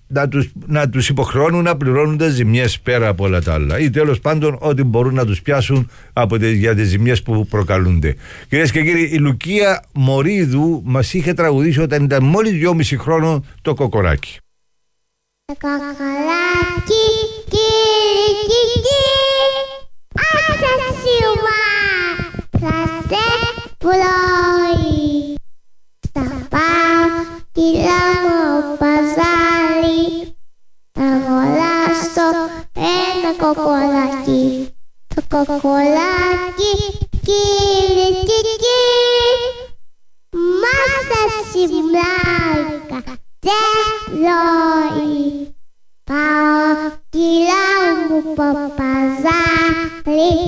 να τους, να τους υποχρεώνουν να πληρώνουν τις ζημιές πέρα από όλα τα άλλα, ή τέλος πάντων ό,τι μπορούν να τους πιάσουν από τις, για τις ζημιές που προκαλούνται. Κυρίες και κύριοι, η Λουκία Μωρίδου μας είχε τραγουδήσει όταν ήταν μόλις δυόμιση χρόνων το Κοκοράκι. Το κοκοράκι, κύριε, κύριε, άσα σιωμά, θα σε πλώει. Στα πάω, κυλά μου παζάρι, θα αγοράσω ένα κοκοράκι. Το κοκοράκι, κύριε, κύριε, μάσα σιμλάρικα, σε πλώει. Πάω, κυλά μου παζάρι,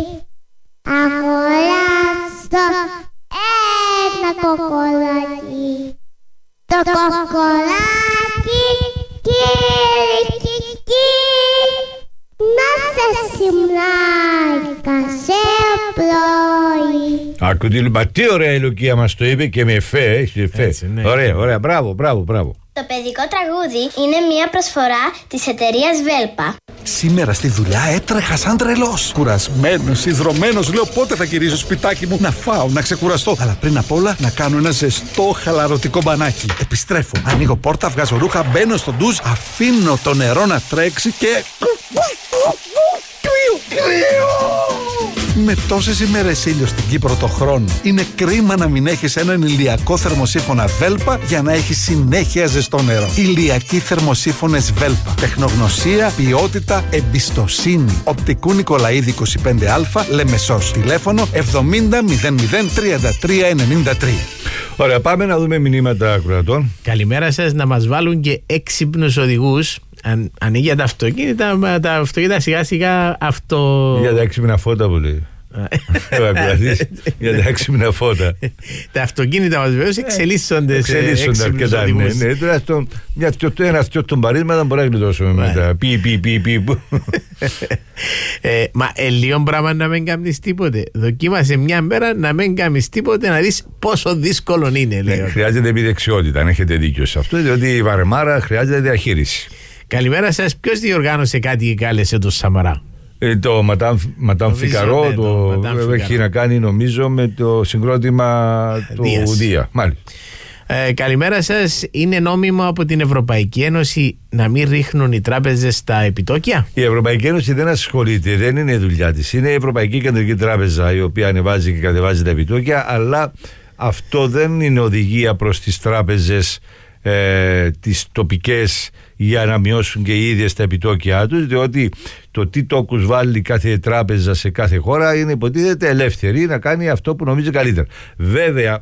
αγοράσω ένα κοκοράκι. Το κοκοράκι, κύριε, κύριε, να σε σημνάρικα σε πλώει. Άκου τι, μα τι ωραία η Λουκία μας το είπε και με εφέ, έχει εφέ. Έτσι, ναι. Ωραία, ωραία, μπράβο, μπράβο, μπράβο. Το παιδικό τραγούδι είναι μια προσφορά της εταιρείας Βέλπα. Σήμερα στη δουλειά έτρεχα σαν τρελός. Κουρασμένος, ιδρωμένος, λέω πότε θα γυρίσω σπιτάκι μου να φάω, να ξεκουραστώ. Αλλά πριν απ' όλα να κάνω ένα ζεστό χαλαρωτικό μπανάκι. Επιστρέφω, ανοίγω πόρτα, βγάζω ρούχα, μπαίνω στο ντουζ, αφήνω το νερό να τρέξει και... Με τόσες ημέρες ήλιο στην Κύπρο το χρόνο, είναι κρίμα να μην έχεις έναν ηλιακό θερμοσύφωνα Βέλπα για να έχεις συνέχεια ζεστό νερό. Ηλιακοί θερμοσύφωνες Βέλπα. Τεχνογνωσία, ποιότητα, εμπιστοσύνη. Οπτικού Νικολαίδη είκοσι πέντε α, Λεμεσός. Τηλέφωνο εβδομήντα μηδέν μηδέν τριάντα τρία ενενήντα τρία. Ωραία, πάμε να δούμε μηνύματα ακροατών. Καλημέρα σας, να μας βάλουν και έξυπνους οδηγούς. Αν, ανοίγει τα αυτοκίνητα, τα αυτοκίνητα σιγά σιγά αυτό... Για τα έξυπνα φώτα που λέει. Για τα έξυπνα φώτα. Τα αυτοκίνητα μας βεβαίως εξελίσσονται σε εξελίσσονται έξυπνους αρκετά, οδηγούς. ναι, ναι. Τουλάχιστον ένα αυτιό των παρίσματα μπορεί να γλιτώσουμε μετά. Πι, πι, πι, πι. Ε, μα ε, λίγο πράγμα να μην κάνεις τίποτε. Δοκίμασε μια μέρα να μην κάνεις τίποτε, να δεις πόσο δύσκολο είναι. Ναι, χρειάζεται επιδεξιότητα, αν έχετε δίκιο σε αυτό, διότι η βαρεμάρα χρειάζεται διαχείριση. Καλημέρα σας. Ποιος διοργάνωσε κάτι και κάλεσε τον Σαμαρά? Ε, το Ματάμ Φικαρό, ναι, το, το έχει να κάνει νομίζω με το συγκρότημα του Δίας. Δία. Μάλιστα. Ε, καλημέρα σας. Είναι νόμιμο από την Ευρωπαϊκή Ένωση να μην ρίχνουν οι τράπεζες στα επιτόκια? Η Ευρωπαϊκή Ένωση δεν ασχολείται, δεν είναι η δουλειά της. Είναι η Ευρωπαϊκή Κεντρική Τράπεζα η οποία ανεβάζει και κατεβάζει τα επιτόκια, αλλά αυτό δεν είναι οδηγία προς τις τράπεζες ε, τις τοπικές για να μειώσουν και οι ίδιες τα επιτόκια τους, διότι το τι τόκους βάλει κάθε τράπεζα σε κάθε χώρα είναι υποτίθεται ελεύθερη να κάνει αυτό που νομίζει καλύτερα. Βέβαια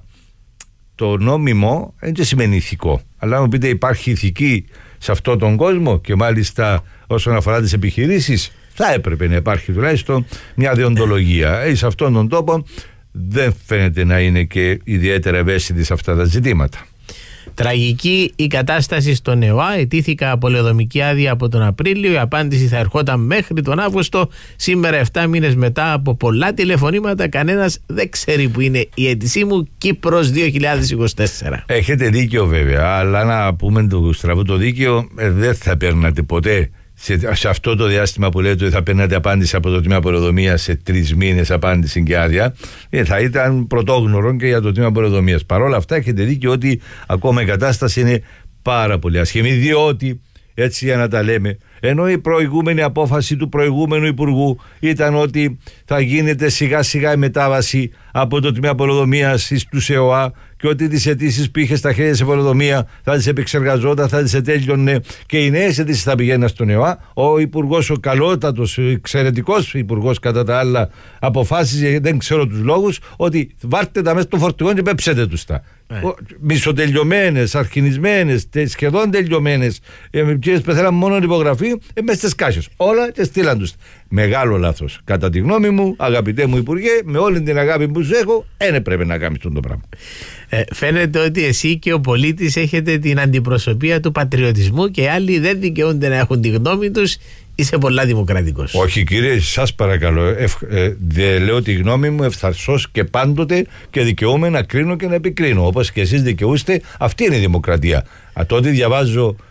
το νόμιμο δεν σημαίνει ηθικό, αλλά αν μου πείτε υπάρχει ηθική σε αυτόν τον κόσμο και μάλιστα όσον αφορά τις επιχειρήσεις, θα έπρεπε να υπάρχει τουλάχιστον μια δεοντολογία. Ε, σε αυτόν τον τόπο δεν φαίνεται να είναι και ιδιαίτερα ευαίσθητη σε αυτά τα ζητήματα. Τραγική η κατάσταση στον ΕΟΑ. Ετήθηκα πολεοδομική άδεια από τον Απρίλιο. Η απάντηση θα ερχόταν μέχρι τον Αύγουστο. Σήμερα, επτά μήνες μετά από πολλά τηλεφωνήματα, κανένας δεν ξέρει που είναι η αίτησή μου. Κύπρος δύο χιλιάδες είκοσι τέσσερα. Έχετε δίκιο βέβαια, αλλά να πούμε το στραβό το δίκαιο, ε, δεν θα παίρνατε ποτέ. Σε, σε αυτό το διάστημα που λέτε ότι θα παίρνατε απάντηση από το τμήμα πολεοδομίας σε τρεις μήνες απάντηση και άδεια, ε, θα ήταν πρωτόγνωρο και για το τμήμα πολεοδομίας. Παρ' όλα αυτά έχετε δίκιο ότι ακόμα η κατάσταση είναι πάρα πολύ ασχημή, διότι έτσι για να τα λέμε, ενώ η προηγούμενη απόφαση του προηγούμενου Υπουργού ήταν ότι θα γίνεται σιγά σιγά η μετάβαση από το τμήμα πολεοδομίας στους ΕΟΑ και ότι τις αιτήσεις που είχε στα χέρια σε πολεοδομία θα τις επεξεργαζόταν, θα τις ετέλειωνε και οι νέες αιτήσεις θα πηγαίνουν στον ΕΟΑ. Ο Υπουργός, ο καλότατος, ο εξαιρετικός Υπουργός κατά τα άλλα, αποφάσισε, δεν ξέρω τους λόγους, ότι βάρτε τα μέσα στο φορτηγό και πέψετε τους τα. Yeah. Μισοτελειωμένες, αρχινισμένες, σχεδόν τελειωμένες, ποιες πεθαίναν μόνο υπογραφή, ε, μέσα στις κάσες. Όλα και στείλαν τους. Μεγάλο λάθος. Κατά τη γνώμη μου, αγαπητέ μου Υπουργέ, με όλη την αγάπη που σου έχω, δεν πρέπει να κάνεις αυτό το πράγμα. Ε, φαίνεται ότι εσύ και ο πολίτης έχετε την αντιπροσωπεία του πατριωτισμού και οι άλλοι δεν δικαιούνται να έχουν τη γνώμη τους. Είσαι πολλά δημοκρατικός. Όχι κύριε, σας παρακαλώ, ευ, ε, δε, λέω τη γνώμη μου ευθαρσώς και πάντοτε και δικαιούμαι να κρίνω και να επικρίνω. Όπως και εσείς δικαιούστε, αυτή είναι η δημοκρατία. Α, τότε διαβάζω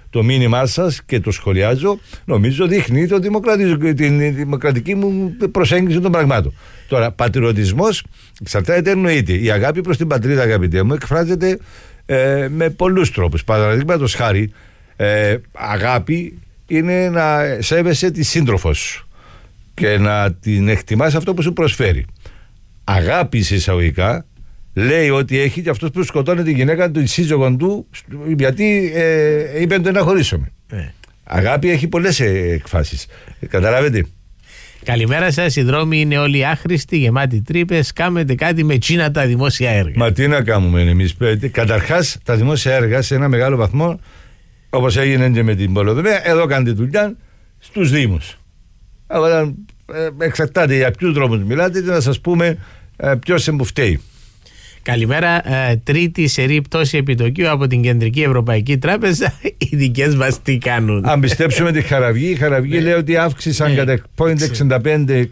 το μήνυμά σας και το σχολιάζω, νομίζω δείχνει το την δημοκρατική μου προσέγγιση των πραγμάτων. Τώρα, πατριωτισμός εξαρτάται, εννοείται. Η αγάπη προς την πατρίδα, αγαπητέ μου, εκφράζεται ε, με πολλούς τρόπους. Παραδείγματος χάρη, ε, αγάπη είναι να σέβεσαι τη σύντροφο σου και να την εκτιμάς αυτό που σου προσφέρει. Αγάπη εισαγωγικά λέει ότι έχει και αυτός που σκοτώνει τη γυναίκα του, τη σύζυγον του, γιατί ε, είπε το να χωρίσουμε. Ε. Αγάπη έχει πολλές εκφάσεις. Καταλάβετε. Καλημέρα σας. Οι δρόμοι είναι όλοι άχρηστοι, γεμάτοι τρύπες. Κάμετε κάτι με τσίνα τα δημόσια έργα. Μα τι να κάνουμε εμείς. Καταρχάς, τα δημόσια έργα σε ένα μεγάλο βαθμό, όπως έγινε και με την Πολυδομία, εδώ κάνετε δουλειά στους Δήμους. Αλλά εξαρτάται για ποιους δρόμους μιλάτε και να σας πούμε ποιος μου φταίει. Καλημέρα. Ε, τρίτη σερή πτώση επιτοκίου από την Κεντρική Ευρωπαϊκή Τράπεζα. Οι δικές μας τι κάνουν. Αν πιστέψουμε τη Χαραυγή, η Χαραυγή λέει ότι αύξησαν κατά μηδέν κόμμα εξήντα πέντε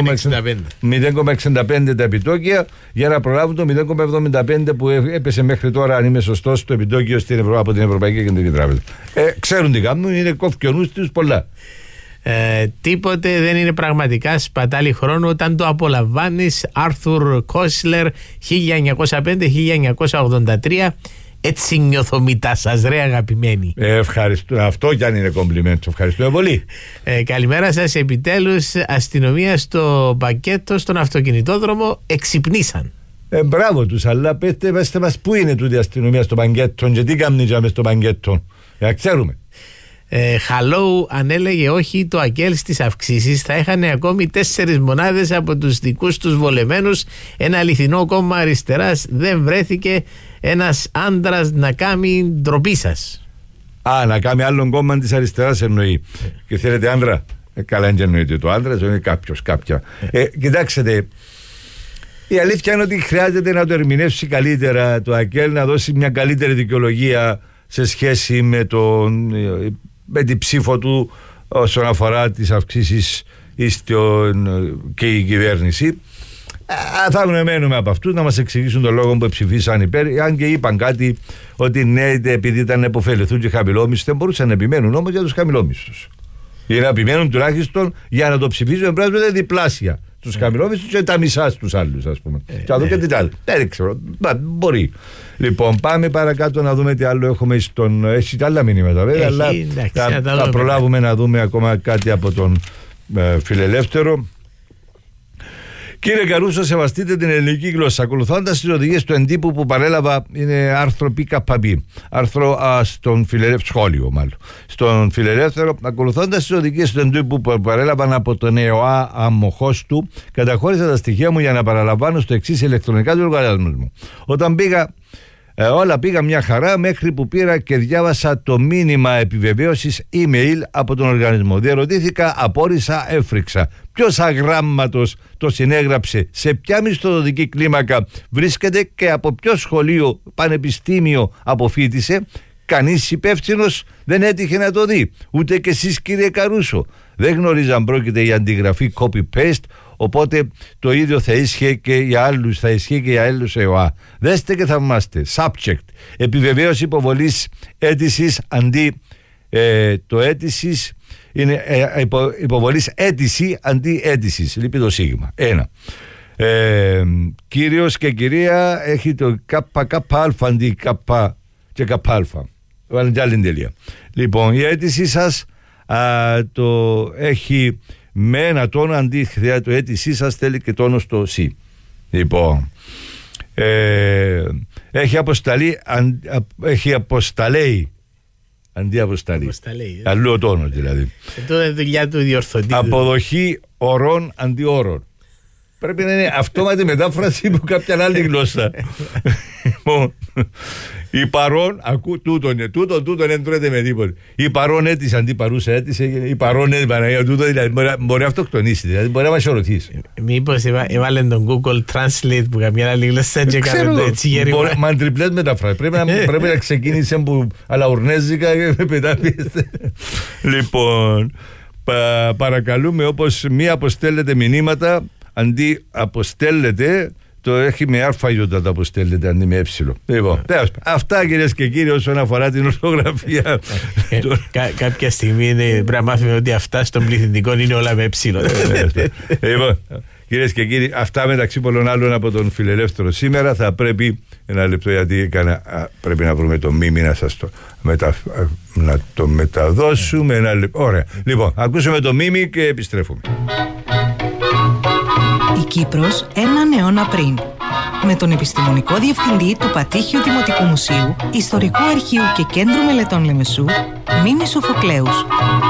τα επιτόκια για να προλάβουν το μηδέν κόμμα εβδομήντα πέντε που έπεσε μέχρι τώρα, αν είμαι σωστός, το επιτόκιο στην Ευρω... από την Ευρωπαϊκή Κεντρική Τράπεζα. Ε, ξέρουν τι κάνουν, είναι κόφκιονούς τους πολλά. Ε, τίποτε δεν είναι πραγματικά σπατάλη χρόνου όταν το απολαμβάνεις. Άρθουρ Κόσλερ, χίλια εννιακόσια πέντε με χίλια εννιακόσια ογδόντα τρία. Έτσι νιώθω μητά σας, ρε αγαπημένοι. Ε, ευχαριστώ. Αυτό κι αν είναι κομπλιμέντο. Ευχαριστούμε πολύ. Ε, καλημέρα σας. Επιτέλους, αστυνομία στο πακέτο στον αυτοκινητόδρομο εξυπνήσαν. Ε, μπράβο τους, αλλά πέστε, πέστε μας πού είναι τούτη η αστυνομία στο πακέτο και τι κάνουν στο πακέτο. Για ξέρουμε. Ε, Χαλόου, αν έλεγε όχι το ΑΚΕΛ στις αυξήσεις, θα είχαν ακόμη τέσσερις μονάδες από τους δικούς τους βολεμένους. Ένα αληθινό κόμμα αριστεράς δεν βρέθηκε ένας άντρας να κάνει ντροπή σας. Α, να κάνει άλλον κόμμα της αριστεράς εννοεί. Ε. Και θέλετε άντρα. Ε, καλά, δεν εννοείται το άντρα, είναι κάποιος, κάποια. Ε. Ε, κοιτάξτε, η αλήθεια είναι ότι χρειάζεται να το ερμηνεύσει καλύτερα το ΑΚΕΛ, να δώσει μια καλύτερη δικαιολογία σε σχέση με τον. με την ψήφο του όσον αφορά τις αυξήσεις και η κυβέρνηση. Θα γνωμένουμε από αυτούς να μας εξηγήσουν τον λόγο που ψηφίσαν υπέρ, αν και είπαν κάτι ότι ναι, επειδή ήταν να υποφεληθούν και χαμηλόμισθοι, δεν μπορούσαν να επιμένουν όμως για τους χαμηλόμισθους. Για να επιμένουν τουλάχιστον για να το ψηφίσουν πρέπει να είναι διπλάσια τους χαμηλόμισθους και τα μισά στους άλλους, ας πούμε. Ε, και να δω και τι άλλο. Δεν ξέρω. Μπορεί. Λοιπόν, πάμε παρακάτω να δούμε τι άλλο έχουμε στον. Έχει τα άλλα μηνύματα, βέβαια, αλλά εντάξει, θα, θα προλάβουμε να δούμε ακόμα κάτι από τον ε, Φιλελεύθερο. Κύριε Καρούσο, σεβαστείτε την ελληνική γλώσσα. Ακολουθώντας τις οδηγίες του εντύπου που παρέλαβα, είναι άρθρο ΠΚΠ. Άρθρο α, στον Φιλελεύθερο, σχόλιο μάλλον. Στον Φιλελεύθερο, ακολουθώντας τις οδηγίες του εντύπου που παρέλαβαν από τον ΕΟΑ αμοχώς του, καταχώρησα τα στοιχεία μου για να παραλαμβάνω στο εξής ηλεκτρονικά του λογαριασμού μου. Όταν πήγα. Ε, όλα πήγα μια χαρά μέχρι που πήρα και διάβασα το μήνυμα επιβεβαίωσης email από τον οργανισμό. Διερωτήθηκα, απόρρισα, έφρυξα. Ποιος αγράμματος το συνέγραψε, σε ποια μισθοδοτική κλίμακα βρίσκεται και από ποιο σχολείο, πανεπιστήμιο αποφοίτησε. Κανείς υπεύθυνος δεν έτυχε να το δει. Ούτε και εσείς, κύριε Καρούσο. Δεν γνωρίζα αν πρόκειται για αντιγραφή copy-paste. Οπότε το ίδιο θα ίσχυε και για άλλους, θα ισχύει και για άλλους ΕΟΑ. Δέστε και θαυμάστε. Subject. Επιβεβαίωση υποβολής αίτησης αντί ε, το αίτησης είναι ε, υπο, υποβολής αίτηση αντί αίτησης. Λείπει το σίγμα. Ένα. Ε, κύριος και κυρία έχει το ΚΚΑ αντί ΚΑ και ΚΑ. Βάλτε κι άλλη τελεία. Λοιπόν, η αίτησή σας α, το έχει με ένα τόνο αντί το αίτησή σας θέλει και τόνο στο C. Λοιπόν, ε, έχει αποσταλεί, αν, α, έχει αποσταλέει αντί αποσταλεί. Αποσταλέει. Αλλού ο τόνος δηλαδή. Αυτό είναι δουλειά του διορθωτή. Αποδοχή ορών αντί όρων. Πρέπει να είναι αυτόματη μετάφραση από κάποια άλλη γλώσσα. Λοιπόν, η παρόν, ακού τούτον, τούτον, τούτον δεν τρώεται με τίποτα. Η παρόν αίτηση αντί παρούσα αίτηση, η παρόν αίτηση Παναγία τούτο, δηλαδή μπορεί, μπορεί να αυτοκτονήσει, δηλαδή μπορεί να μας ερωτήσει. Μήπως έβαλε τον Google Translate που καμιά άλλη γλώσσα και κάνουν έτσι γέρημα. Μα τριπλές μεταφράσεις, πρέπει να, πρέπει να ξεκίνησε που αλαουρνέζικα και πετάπιεστε. Λοιπόν, πα, παρακαλούμε όπως μη αποστέλλετε μηνύματα, αντί αποστέλλετε Το έχει με α γιώτα που στέλνετε αντί με ε. Λοιπόν, yeah. αυτά κυρίες και κύριοι όσον αφορά την ορθογραφία. ε, κα, κάποια στιγμή είναι, πρέπει να μάθουμε ότι αυτά στον πληθυντικό είναι όλα με ε. Λοιπόν, κυρίες και κύριοι, αυτά μεταξύ πολλών άλλων από τον Φιλελεύθερο σήμερα. Θα πρέπει, ένα λεπτό γιατί έκανα, α, πρέπει να βρούμε το μήμη να σας το, μετα, να το μεταδώσουμε. Ένα λεπτό. Ωραία. Λοιπόν, ακούσουμε το μήμη και επιστρέφουμε. Η Κύπρος έναν αιώνα πριν. Με τον επιστημονικό διευθυντή του Πατήχιου Δημοτικού Μουσείου, Ιστορικού Αρχείου και Κέντρου Μελετών Λεμεσού, Μίμη Σοφοκλέους.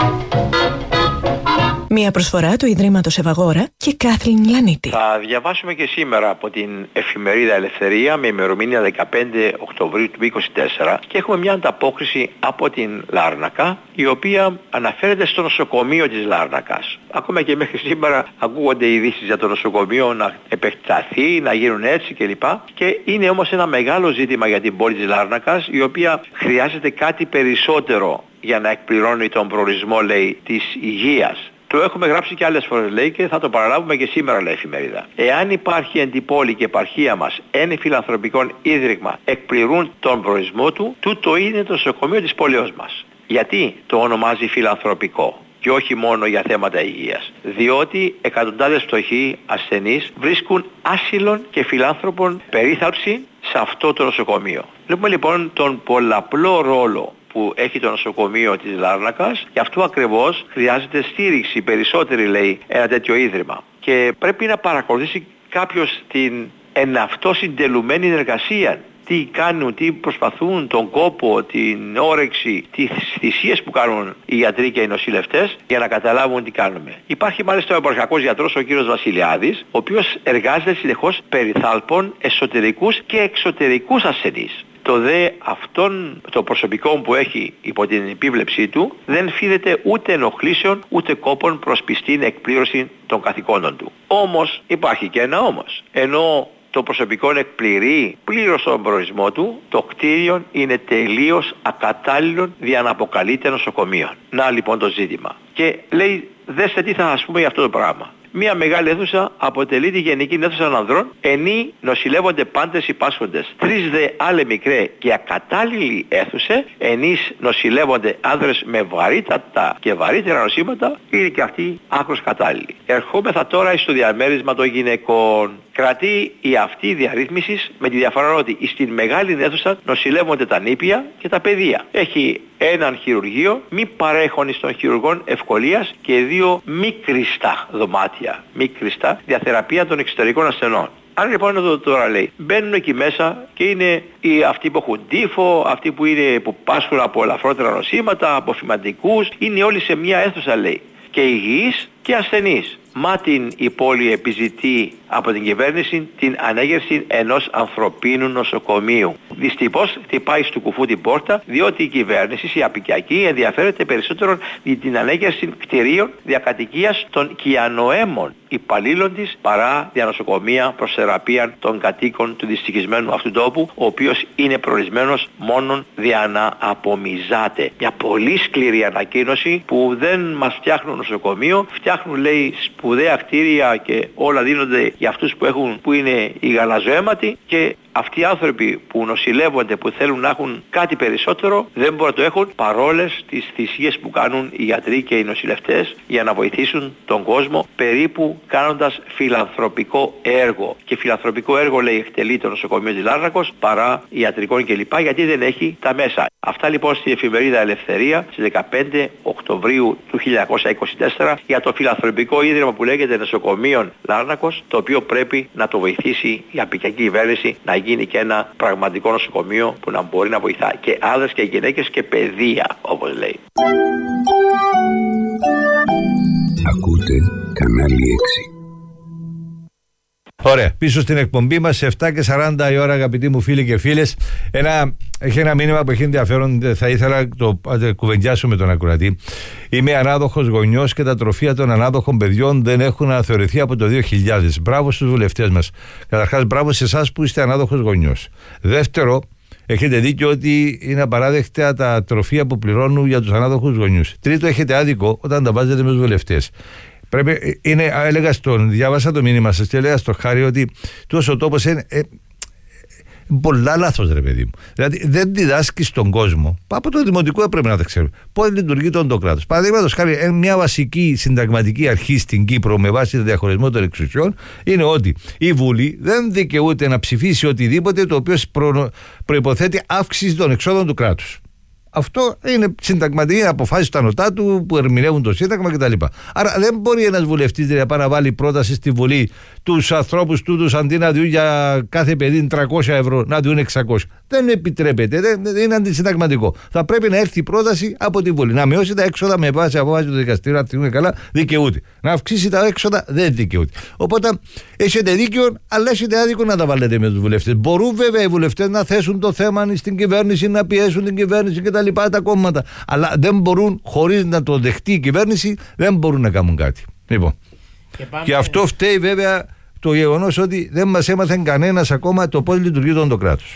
Μια προσφορά του Ιδρύματος Ευαγόρα και Κάθλιν Λανίτη. Θα διαβάσουμε και σήμερα από την εφημερίδα Ελευθερία με ημερομηνία δεκαπέντε Οκτωβρίου του είκοσι τέσσερα και έχουμε μια ανταπόκριση από την Λάρνακα, η οποία αναφέρεται στο νοσοκομείο της Λάρνακας. Ακόμα και μέχρι σήμερα ακούγονται ειδήσεις για το νοσοκομείο να επεκταθεί, να γίνουν έτσι κλπ. Και είναι όμως ένα μεγάλο ζήτημα για την πόλη της Λάρνακας, η οποία χρειάζεται κάτι περισσότερο για να εκπληρώνει τον προορισμό, λέει, της υγείας. Το έχουμε γράψει και άλλες φορές, λέει, και θα το παραλάβουμε και σήμερα, λέει η εφημερίδα. Εάν υπάρχει εν την πόλη και επαρχία μας ένα φιλανθρωπικό ίδρυμα εκπληρούν τον προορισμό του, τούτο είναι το νοσοκομείο της πόλεως μας. Γιατί το ονομάζει φιλανθρωπικό και όχι μόνο για θέματα υγείας? Διότι εκατοντάδες φτωχοί ασθενείς βρίσκουν άσυλον και φιλάνθρωπον περίθαλψη σε αυτό το νοσοκομείο. Βλέπουμε λοιπόν τον πολλαπλό ρόλο που έχει το νοσοκομείο της Λάρνακας, και αυτό ακριβώς χρειάζεται στήριξη περισσότερη, λέει, ένα τέτοιο ίδρυμα. Και πρέπει να παρακολουθήσει κάποιος την εν αυτό συντελουμένη εργασία. Τι κάνουν, τι προσπαθούν, τον κόπο, την όρεξη, τις θυσίες που κάνουν οι γιατροί και οι νοσηλευτές για να καταλάβουν τι κάνουμε. Υπάρχει μάλιστα ο επαρχιακός γιατρός, ο κύριος Βασιλιάδης, ο οποίος εργάζεται συνεχώς περιθάλπων εσωτερικούς και εξωτερικούς ασθενείς. Το δε αυτόν το προσωπικό που έχει υπό την επίβλεψή του δεν φίδεται ούτε ενοχλήσεων ούτε κόπων προς πιστήν εκπλήρωση των καθηκόντων του. Όμως υπάρχει και ένα όμως. Ενώ το προσωπικό εκπληρεί πλήρως τον προορισμό του, το κτίριο είναι τελείως ακατάλληλο για να αποκαλείται νοσοκομείο. Να λοιπόν το ζήτημα. Και λέει, δέστε τι θα ας πούμε για αυτό το πράγμα. Μία μεγάλη αίθουσα αποτελεί τη γενική αίθουσα ανδρών, ενή νοσηλεύονται πάντες οι πάσχοντες. Τρεις δε άλλες μικρέ και ακατάλληλοι αίθουσε, ενείς νοσηλεύονται άνδρες με βαρύτατα και βαρύτερα νοσήματα, είναι και αυτοί άκρως κατάλληλοι. Ερχόμεθα τώρα στο διαμέρισμα των γυναικών. Κρατεί η αυτή διαρρύθμιση με τη διαφορά ότι στην μεγάλη αίθουσα νοσηλεύονται τα νήπια και τα παιδεία. Έχει έναν χειρουργείο μη παρέχονης των χειρουργών ευκολίας και δύο μη κρυστά δωμάτια, μη κρυστά διαθεραπεία των εξωτερικών ασθενών. Αν λοιπόν εδώ τώρα, λέει, μπαίνουν εκεί μέσα και είναι οι, αυτοί που έχουν τύφο, αυτοί που, είναι, που πάσχουν από ελαφρότερα νοσήματα, από φυματικούς, είναι όλοι σε μια αίθουσα, λέει, και υγιείς και ασθενείς. Μα την η πόλη επιζητεί από την κυβέρνηση την ανέγερση ενός ανθρωπίνου νοσοκομείου. Δυστυχώς χτυπάει στο κουφού την πόρτα, διότι η κυβέρνηση, η απικιακή, ενδιαφέρεται περισσότερο για την ανέγερση κτηρίων διακατοικίας των κυανοέμων υπαλλήλων της παρά για νοσοκομεία προς θεραπεία των κατοίκων του δυστυχισμένου αυτού τόπου, ο οποίος είναι προορισμένος μόνον για να απομυζάται. Μια πολύ σκληρή ανακοίνωση που δεν μας φτιάχνουν νοσοκομείο, φτιάχνουν, λέει, σπουδαία κτίρια και όλα δίνονται για αυτούς που, έχουν, που είναι οι γαλαζοαίματοι, και αυτοί οι άνθρωποι που νοσηλεύονται, που θέλουν να έχουν κάτι περισσότερο, δεν μπορούν να το έχουν παρόλες τις θυσίες που κάνουν οι γιατροί και οι νοσηλευτές για να βοηθήσουν τον κόσμο, περίπου κάνοντας φιλανθρωπικό έργο. Και φιλανθρωπικό έργο, λέει, εκτελεί το νοσοκομείο της Λάρνακος παρά ιατρικών κλπ, γιατί δεν έχει τα μέσα. Αυτά λοιπόν στην εφημερίδα Ελευθερία στις δεκαπέντε Οκτωβρίου του χίλια εννιακόσια είκοσι τέσσερα για το φιλανθρωπικό ίδρυμα που λέγεται Νοσοκομείο Λάρνακος, το οποίο πρέπει να το βοηθήσει η απικιακή κυβέρνηση να γίνει και ένα πραγματικό νοσοκομείο που να μπορεί να βοηθά και άνδρες και γυναίκες και παιδεία, όπως λέει. Ακούτε κανάλι έξι. Ωραία, πίσω στην εκπομπή μας, επτά και σαράντα η ώρα, αγαπητοί μου φίλοι και φίλες. Ένα, έχει ένα μήνυμα που έχει ενδιαφέρον, θα ήθελα το κουβεντιάσω με τον ακροατή. Είμαι ανάδοχος γονιός και τα τροφεία των ανάδοχων παιδιών δεν έχουν αναθεωρηθεί από το δύο χιλιάδες. Μπράβο στους βουλευτές μας. Καταρχάς, μπράβο σε εσάς που είστε ανάδοχος γονιός. Δεύτερο, έχετε δίκιο ότι είναι απαράδεκτα τα τροφεία που πληρώνουν για τους ανάδοχους γονιούς. Τρίτο, έχετε άδικο όταν τα βάζετε με τους βουλευτές. Πρέπει, είναι, έλεγα στον, διάβασα το μήνυμα σας και έλεγα στο Χάρη ότι τόσο ο τόπος είναι ε, πολλά λάθος, ρε παιδί μου. Δηλαδή δεν διδάσκει στον κόσμο. Από το δημοτικό έπρεπε να τα ξέρουμε. Πώς λειτουργεί το, το κράτος. Παραδείγματος χάρη, μια βασική συνταγματική αρχή στην Κύπρο με βάση το διαχωρισμό των εξουσιών είναι ότι η Βουλή δεν δικαιούται να ψηφίσει οτιδήποτε το οποίο προ, προϋποθέτει αύξηση των εξόδων του κράτους. Αυτό είναι συνταγματική αποφάση του ανωτά του που ερμηνεύουν το Σύνταγμα κτλ. Άρα δεν μπορεί ένας βουλευτής να πάει να βάλει πρόταση στη Βουλή τους ανθρώπους τούτους αντί να διούν για κάθε παιδί τριακόσια ευρώ να διούν εξακόσια. Δεν επιτρέπεται, δεν, είναι αντισυνταγματικό. Θα πρέπει να έρθει η πρόταση από τη Βουλή. Να μειώσει τα έξοδα με βάση απόφαση του δικαστήριου, να θυμούμε καλά, δικαιούται. Να αυξήσει τα έξοδα, δεν δικαιούται. Οπότε έχετε δίκιο, αλλά έχετε άδικο να τα βάλετε με τους βουλευτές. Μπορούν βέβαια οι βουλευτές να θέσουν το θέμα στην κυβέρνηση, να πιέσουν την κυβέρνηση κτλ. Τα κόμματα. Αλλά δεν μπορούν, χωρίς να το δεχτεί η κυβέρνηση, δεν μπορούν να κάνουν κάτι. Λοιπόν. Και, πάμε... και αυτό φταίει βέβαια το γεγονός ότι δεν μας έμαθε κανένας ακόμα το πώς λειτουργεί το κράτος.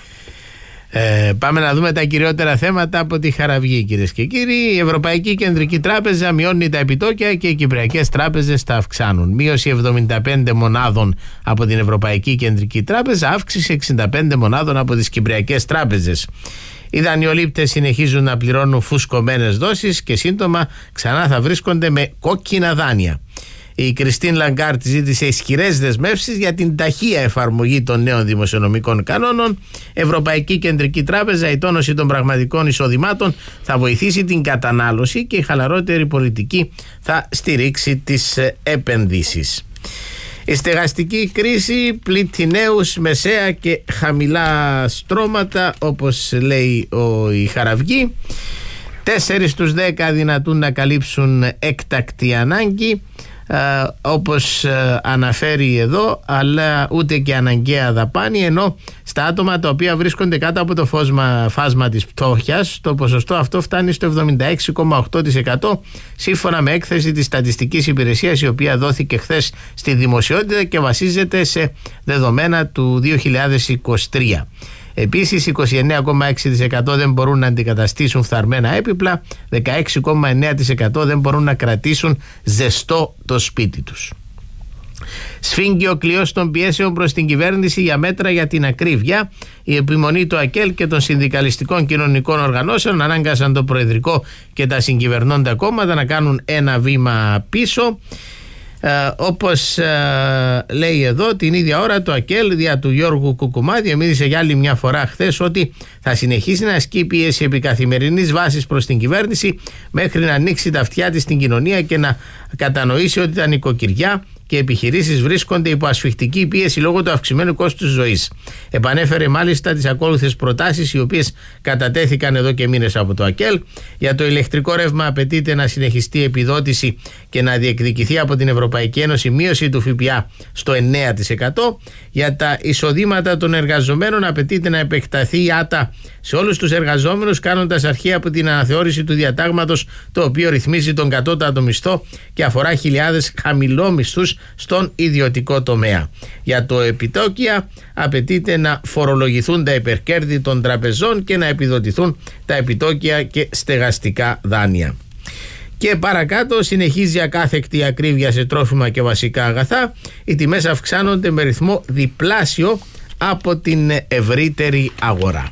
Ε, πάμε να δούμε τα κυριότερα θέματα από τη Χαραυγή, κυρίες και κύριοι. Η Ευρωπαϊκή Κεντρική Τράπεζα μειώνει τα επιτόκια και οι κυπριακές τράπεζες τα αυξάνουν. Μείωση εβδομήντα πέντε μονάδων από την Ευρωπαϊκή Κεντρική Τράπεζα, αύξηση εξήντα πέντε μονάδων από τις κυπριακές τράπεζες. Οι δανειολήπτες συνεχίζουν να πληρώνουν φουσκωμένες δόσεις και σύντομα ξανά θα βρίσκονται με κόκκινα δάνεια. Η Κριστίν Λαγκάρτ ζήτησε ισχυρές δεσμεύσεις για την ταχεία εφαρμογή των νέων δημοσιονομικών κανόνων. Ευρωπαϊκή Κεντρική Τράπεζα, η τόνωση των πραγματικών εισοδημάτων θα βοηθήσει την κατανάλωση και η χαλαρότερη πολιτική θα στηρίξει τις επενδύσεις. Η στεγαστική κρίση πλήττει νέους, μεσαία και χαμηλά στρώματα, όπως λέει ο, η Χαραυγή. Τέσσερις στους δέκα δυνατούν να καλύψουν έκτακτη ανάγκη, ε, όπως ε, αναφέρει εδώ, αλλά ούτε και αναγκαία δαπάνη, ενώ στα άτομα τα οποία βρίσκονται κάτω από το φάσμα, φάσμα της πτώχειας το ποσοστό αυτό φτάνει στο εβδομήντα έξι κόμμα οκτώ τοις εκατό, σύμφωνα με έκθεση της Στατιστικής Υπηρεσίας, η οποία δόθηκε χθες στη δημοσιότητα και βασίζεται σε δεδομένα του δύο χιλιάδες είκοσι τρία. Επίσης, είκοσι εννέα κόμμα έξι τοις εκατό δεν μπορούν να αντικαταστήσουν φθαρμένα έπιπλα, δεκαέξι κόμμα εννέα τοις εκατό δεν μπορούν να κρατήσουν ζεστό το σπίτι τους. Σφίγγει ο κλειός των πιέσεων προς την κυβέρνηση για μέτρα για την ακρίβεια. Η επιμονή του ΑΚΕΛ και των συνδικαλιστικών κοινωνικών οργανώσεων ανάγκασαν το Προεδρικό και τα συγκυβερνώντα κόμματα να κάνουν ένα βήμα πίσω. Ε, όπως ε, λέει εδώ, την ίδια ώρα το ΑΚΕΛ δια του Γιώργου Κουκουμά διαμήρισε για άλλη μια φορά χθες ότι θα συνεχίσει να ασκεί πίεση επί καθημερινής βάσης προς την κυβέρνηση μέχρι να ανοίξει τα αυτιά της στην κοινωνία και να κατανοήσει ότι τα νοικοκυριά και επιχειρήσεις βρίσκονται υπό ασφιχτική πίεση λόγω του αυξημένου κόστους ζωής. Επανέφερε μάλιστα τις ακόλουθες προτάσεις, οι οποίες κατατέθηκαν εδώ και μήνες από το ΑΚΕΛ. Για το ηλεκτρικό ρεύμα απαιτείται να συνεχιστεί επιδότηση και να διεκδικηθεί από την Ευρωπαϊκή Ένωση μείωση του ΦΠΑ στο εννέα τοις εκατό. Για τα εισοδήματα των εργαζομένων απαιτείται να επεκταθεί η ΆΤΑ σε όλους τους εργαζόμενους, κάνοντας αρχή από την αναθεώρηση του διατάγματος, το οποίο ρυθμίζει τον κατώτατο μισθό και αφορά χιλιάδες χαμηλόμισθους στον ιδιωτικό τομέα. Για το επιτόκια απαιτείται να φορολογηθούν τα υπερκέρδη των τραπεζών και να επιδοτηθούν τα επιτόκια και στεγαστικά δάνεια. Και παρακάτω, συνεχίζει ακάθεκτη ακρίβεια σε τρόφιμα και βασικά αγαθά. Οι τιμές αυξάνονται με ρυθμό διπλάσιο από την ευρύτερη αγορά.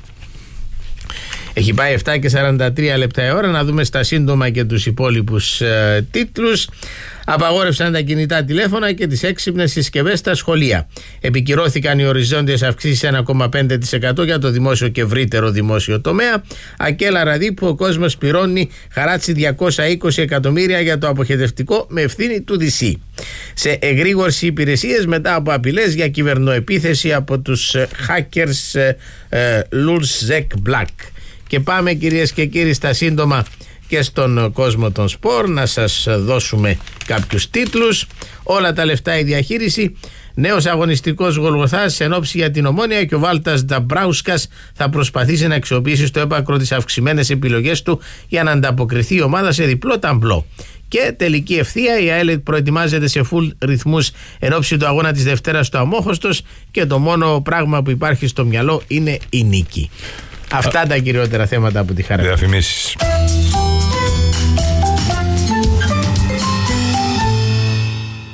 Έχει πάει επτά και σαράντα τρία λεπτά η ώρα. Να δούμε στα σύντομα και τους υπόλοιπους ε, τίτλους. Απαγόρευσαν τα κινητά τηλέφωνα και τις έξυπνες συσκευές στα σχολεία. Επικυρώθηκαν οι οριζόντιες αυξήσεις ένα κόμμα πέντε τοις εκατό για το δημόσιο και ευρύτερο δημόσιο τομέα. Ακέλα Ραδίπου, ο κόσμος πληρώνει χαράτσι διακόσια είκοσι εκατομμύρια για το αποχετευτικό με ευθύνη του ντι σι. Σε εγρήγορση υπηρεσίες μετά από απειλές για κυβερνοεπίθεση από τους hackers ε, Lulzsec Black. Και πάμε, κυρίες και κύριοι, στα σύντομα και στον κόσμο των σπορ, να σας δώσουμε κάποιους τίτλους. Όλα τα λεφτά η διαχείριση. Νέος αγωνιστικός Γολγοθάς εν όψη για την Ομόνια και ο Βάλτας Νταμπράουσκας θα προσπαθήσει να αξιοποιήσει στο έπακρο τις αυξημένες επιλογές του για να ανταποκριθεί η ομάδα σε διπλό ταμπλό. Και τελική ευθεία, η ΑΕΛ προετοιμάζεται σε φουλ ρυθμούς εν όψη του αγώνα της Δευτέρας στο Αμόχωστος και το μόνο πράγμα που υπάρχει στο μυαλό είναι η νίκη. Αυτά Α, τα κυριότερα θέματα από τη Χαραυγή. Διαφημίσεις.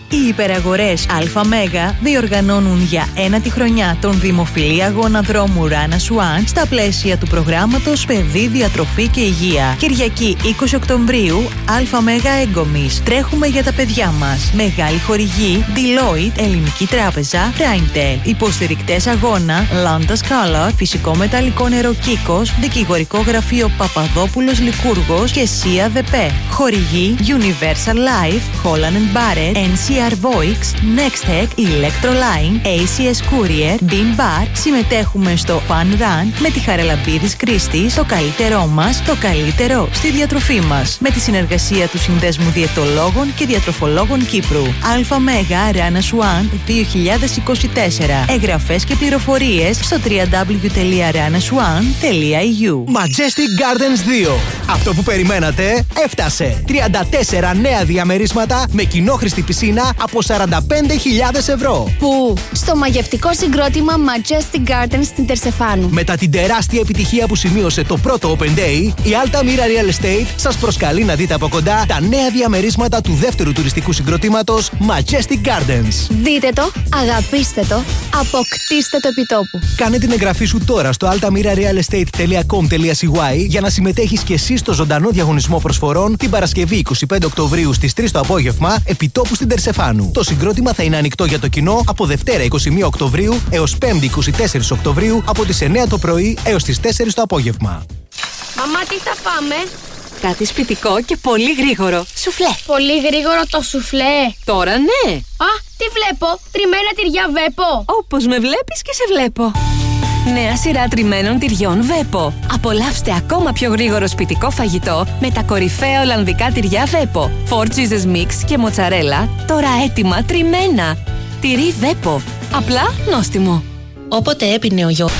Οι υπεραγορές ΑΜ διοργανώνουν για ένατη χρονιά τον δημοφιλή αγώνα δρόμου Run as One στα πλαίσια του προγράμματος Παιδί, Διατροφή και Υγεία. Κυριακή είκοσι Οκτωβρίου, ΑΜ Έγκομης. Τρέχουμε για τα παιδιά μας. Μεγάλη χορηγή Deloitte, Ελληνική Τράπεζα, Rheintel. Υποστηρικτές αγώνα Landas Color, Φυσικό Μεταλλικό Νερό Κίκος, Δικηγορικό Γραφείο Παπαδόπουλος Λικούργος και Σία ΔΕΠΕ. Χορηγή Universal Life, Holland and Barrett, εν σι αρ Voix, Nextech, Electroline, έι σι ες Courier, Bean Bar. Συμμετέχουμε στο Fun Run με τη Χαραλαμπίδης Κρίστης, το καλύτερό μας, το καλύτερο στη διατροφή μας. Με τη συνεργασία του Συνδέσμου Διαιτολόγων και Διατροφολόγων Κύπρου. ΑΜ Run as One δύο χιλιάδες είκοσι τέσσερα. Εγγραφές και πληροφορίες στο double-u double-u double-u τελεία run as one τελεία e u. Majestic Gardens δύο. Αυτό που περιμένατε έφτασε. τριάντα τέσσερα νέα διαμερίσματα με κοινόχρηστη πισίνα από σαράντα πέντε χιλιάδες ευρώ. Πού? Στο μαγευτικό συγκρότημα Majestic Gardens στην Τερσεφάνου. Μετά την τεράστια επιτυχία που σημείωσε το πρώτο Open Day, η Altamira Real Estate σας προσκαλεί να δείτε από κοντά τα νέα διαμερίσματα του δεύτερου τουριστικού συγκροτήματος Majestic Gardens. Δείτε το, αγαπήστε το, αποκτήστε το επιτόπου. Κάνε την εγγραφή σου τώρα στο altamira real estate τελεία com τελεία c y για να συμμετέχεις και εσύ στο ζωντανό διαγωνισμό προσφορών την Παρασκευή είκοσι πέντε Οκτωβρίου στις τρεις το απόγευμα επιτόπου στην Τερσεφάνου. Το συγκρότημα θα είναι ανοιχτό για το κοινό από Δευτέρα είκοσι μία Οκτωβρίου έως Πέμπτη είκοσι τέσσερα Οκτωβρίου από τις εννέα το πρωί έως τις τέσσερις το απόγευμα. Μαμά, τι θα πάμε? Κάτι σπιτικό και πολύ γρήγορο. Σουφλέ. Πολύ γρήγορο το σουφλέ. Τώρα ναι. Α, τι βλέπω? Τριμμένα τυριά Βέπο. Όπως με βλέπεις και σε βλέπω. Νέα σειρά τριμμένων τυριών Βέπο. Απολαύστε ακόμα πιο γρήγορο σπιτικό φαγητό με τα κορυφαία ολλανδικά τυριά Βέπο. Four cheeses mix και μοτσαρέλα, τώρα έτοιμα τριμμένα. Τυρί Βέπο. Απλά νόστιμο. Όποτε έπινε ο γιο,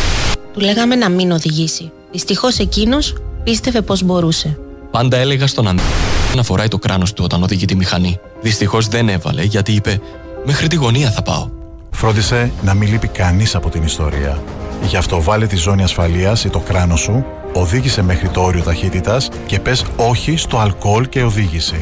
του λέγαμε να μην οδηγήσει. Δυστυχώς εκείνος πίστευε πως μπορούσε. Πάντα έλεγα στον Αντρέα να φοράει το κράνος του όταν οδηγεί τη μηχανή. Δυστυχώς δεν έβαλε γιατί είπε «Μέχρι τη γωνία θα πάω». Φρόντισε να μην λείπει κανείς από την ιστορία. Γι' αυτό βάλε τη ζώνη ασφαλείας ή το κράνος σου, οδήγησε μέχρι το όριο ταχύτητας και πες όχι στο αλκοόλ και οδήγηση.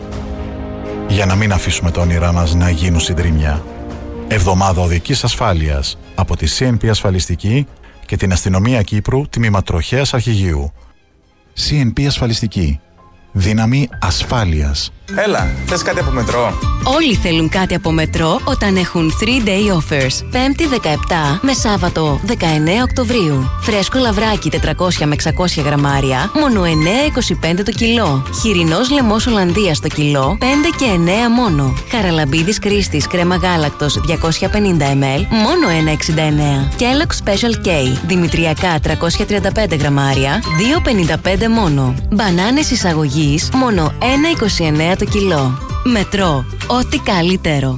Για να μην αφήσουμε τα όνειρά μας να γίνουν συντριμμιά. Εβδομάδα οδικής ασφάλειας από τη σι εν πι Ασφαλιστική και την Αστυνομία Κύπρου Τμήμα Τροχέας Αρχηγείου. σι εν πι Ασφαλιστική. Δύναμη ασφάλειας. Έλα, θες κάτι από μετρό? Όλοι θέλουν κάτι από μετρό όταν έχουν three day offers. Πέμπτη δεκαεπτά με Σάββατο δεκαεννέα Οκτωβρίου. Φρέσκο λαβράκι τετρακόσια με εξακόσια γραμμάρια, μόνο εννέα είκοσι πέντε το κιλό. Χοιρινός λαιμός Ολλανδίας το κιλό, πέντε και εννέα μόνο. Χαραλαμπίδης Κρίστης κρέμα γάλακτος διακόσια πενήντα μιλιλίτρα, μόνο ένα εξήντα εννέα. Kellogg's Special K, δημητριακά τριακόσια τριάντα πέντε γραμμάρια, δύο πενήντα πέντε μόνο. Μπανάνες εισαγωγής, μόνο ένα είκοσι εννέα το κιλό. Μετρό, ό,τι καλύτερο.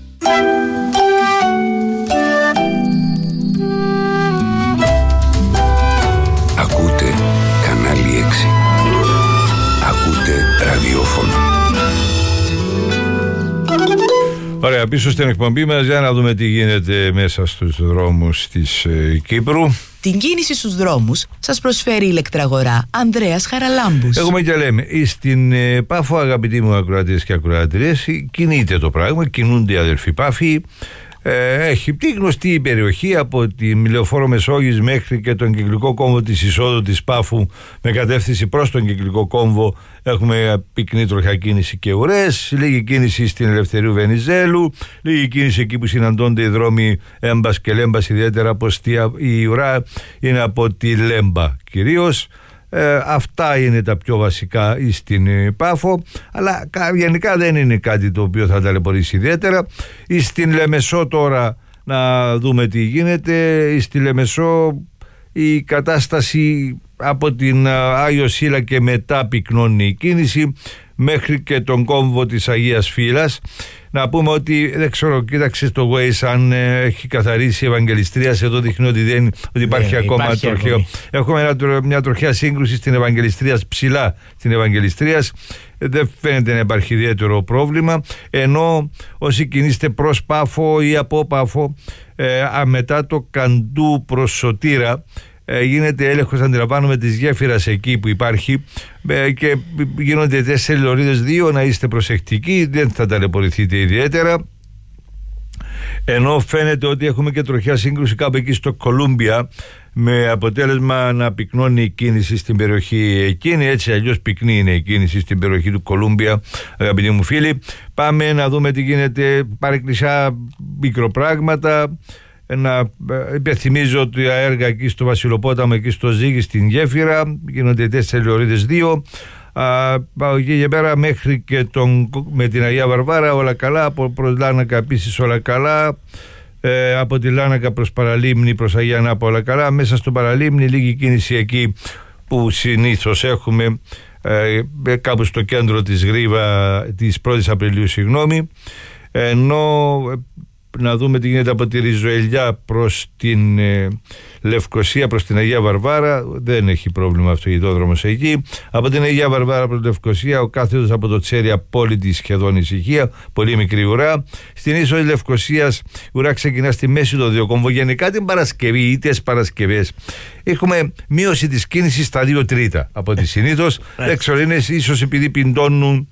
Ακούτε κανάλι έξι. Ακούτε ραδιόφωνο. Ωραία, πίσω στην εκπομπή μας για να δούμε τι γίνεται μέσα στους δρόμους της ε, Κύπρου. Την κίνηση στους δρόμους σας προσφέρει η ηλεκτραγορά Ανδρέας Χαραλάμπους. Έχουμε και λέμε, στην ε, Πάφο, αγαπητοί μου ακροατές και ακροατρίες, κινείται το πράγμα, κινούνται οι αδερφοί Πάφοι. Ε, έχει τη γνωστή περιοχή από τη Λεωφόρο Μεσόγειας μέχρι και τον κυκλικό κόμβο της εισόδου της Πάφου με κατεύθυνση προς τον κυκλικό κόμβο. Έχουμε πυκνή τροχιά κίνηση και ουρές, λίγη κίνηση στην Ελευθερίου Βενιζέλου, λίγη κίνηση εκεί που συναντώνται οι δρόμοι Έμπας και Λέμπας, ιδιαίτερα από η ουρά είναι από τη Λέμπα κυρίως. Ε, αυτά είναι τα πιο βασικά στην Πάφο, αλλά γενικά δεν είναι κάτι το οποίο θα ταλαιπωρήσει ιδιαίτερα. Στην Λεμεσό τώρα να δούμε τι γίνεται. Στη Λεμεσό η κατάσταση από την Άγιο Σύλλα και μετά πυκνώνει η κίνηση μέχρι και τον κόμβο της Αγίας Φύλας. Να πούμε ότι δεν ξέρω, κοίταξε στο Waze αν ε, έχει καθαρίσει η Ευαγγελιστρίας. Εδώ δείχνει ότι, δεν, ότι υπάρχει ναι, ακόμα υπάρχει τροχαίο. Ακόμη. Έχουμε ένα, μια τροχαία σύγκρουση στην Ευαγγελιστρίας, ψηλά στην Ευαγγελιστρίας. Δεν φαίνεται να υπάρχει ιδιαίτερο πρόβλημα. Ενώ όσοι κινείστε προς Πάφο ή από Πάφο, ε, μετά το Καντού προς Σωτήρα, ε, γίνεται έλεγχος, αντιλαμβάνομαι, της γέφυρας εκεί που υπάρχει ε, και γίνονται τέσσερις λωρίδες, δύο, να είστε προσεκτικοί, δεν θα ταλαιπωρηθείτε ιδιαίτερα. Ενώ φαίνεται ότι έχουμε και τροχιά σύγκρουση κάπου εκεί στο Κολούμπια, με αποτέλεσμα να πυκνώνει η κίνηση στην περιοχή εκείνη. Έτσι αλλιώς πυκνή είναι η κίνηση στην περιοχή του Κολούμπια, αγαπητοί μου φίλοι. Πάμε να δούμε τι γίνεται, παρεκκλησιά μικροπράγματα. Να υπενθυμίζω ότι τα έργα εκεί στο Βασιλοπόταμο, εκεί στο Ζήγη, στην γέφυρα, γίνονται τέσσερις λωρίδες, δύο. Πάω εκεί και πέρα μέχρι και τον, με την Αγία Βαρβάρα όλα καλά, από προς Λάνακα επίσης όλα καλά, ε, από τη Λάνακα προς Παραλίμνη, προς Αγία Νάπα όλα καλά, μέσα στο Παραλίμνη λίγη κίνηση εκεί που συνήθως έχουμε, ε, κάπου στο κέντρο της Γρίβα της πρώτης Απριλίου, συγγνώμη, ενώ να δούμε τι γίνεται από τη Ριζοελιά προς την ε, Λευκοσία, προς την Αγία Βαρβάρα. Δεν έχει πρόβλημα αυτοκινητόδρομος εκεί. Από την Αγία Βαρβάρα προς τη Λευκοσία, ο κάθετος από το Τσέρι απόλυτη σχεδόν ησυχία, πολύ μικρή ουρά. Στην ίσο της Λευκοσίας η ουρά ξεκινά στη μέση των δύο κόμβων. Γενικά την Παρασκευή ή τις Παρασκευές έχουμε μείωση της κίνησης στα δύο τρίτα από ό,τι συνήθως. Δεν ξέρω, είναι ίσως επειδή πιντώνουν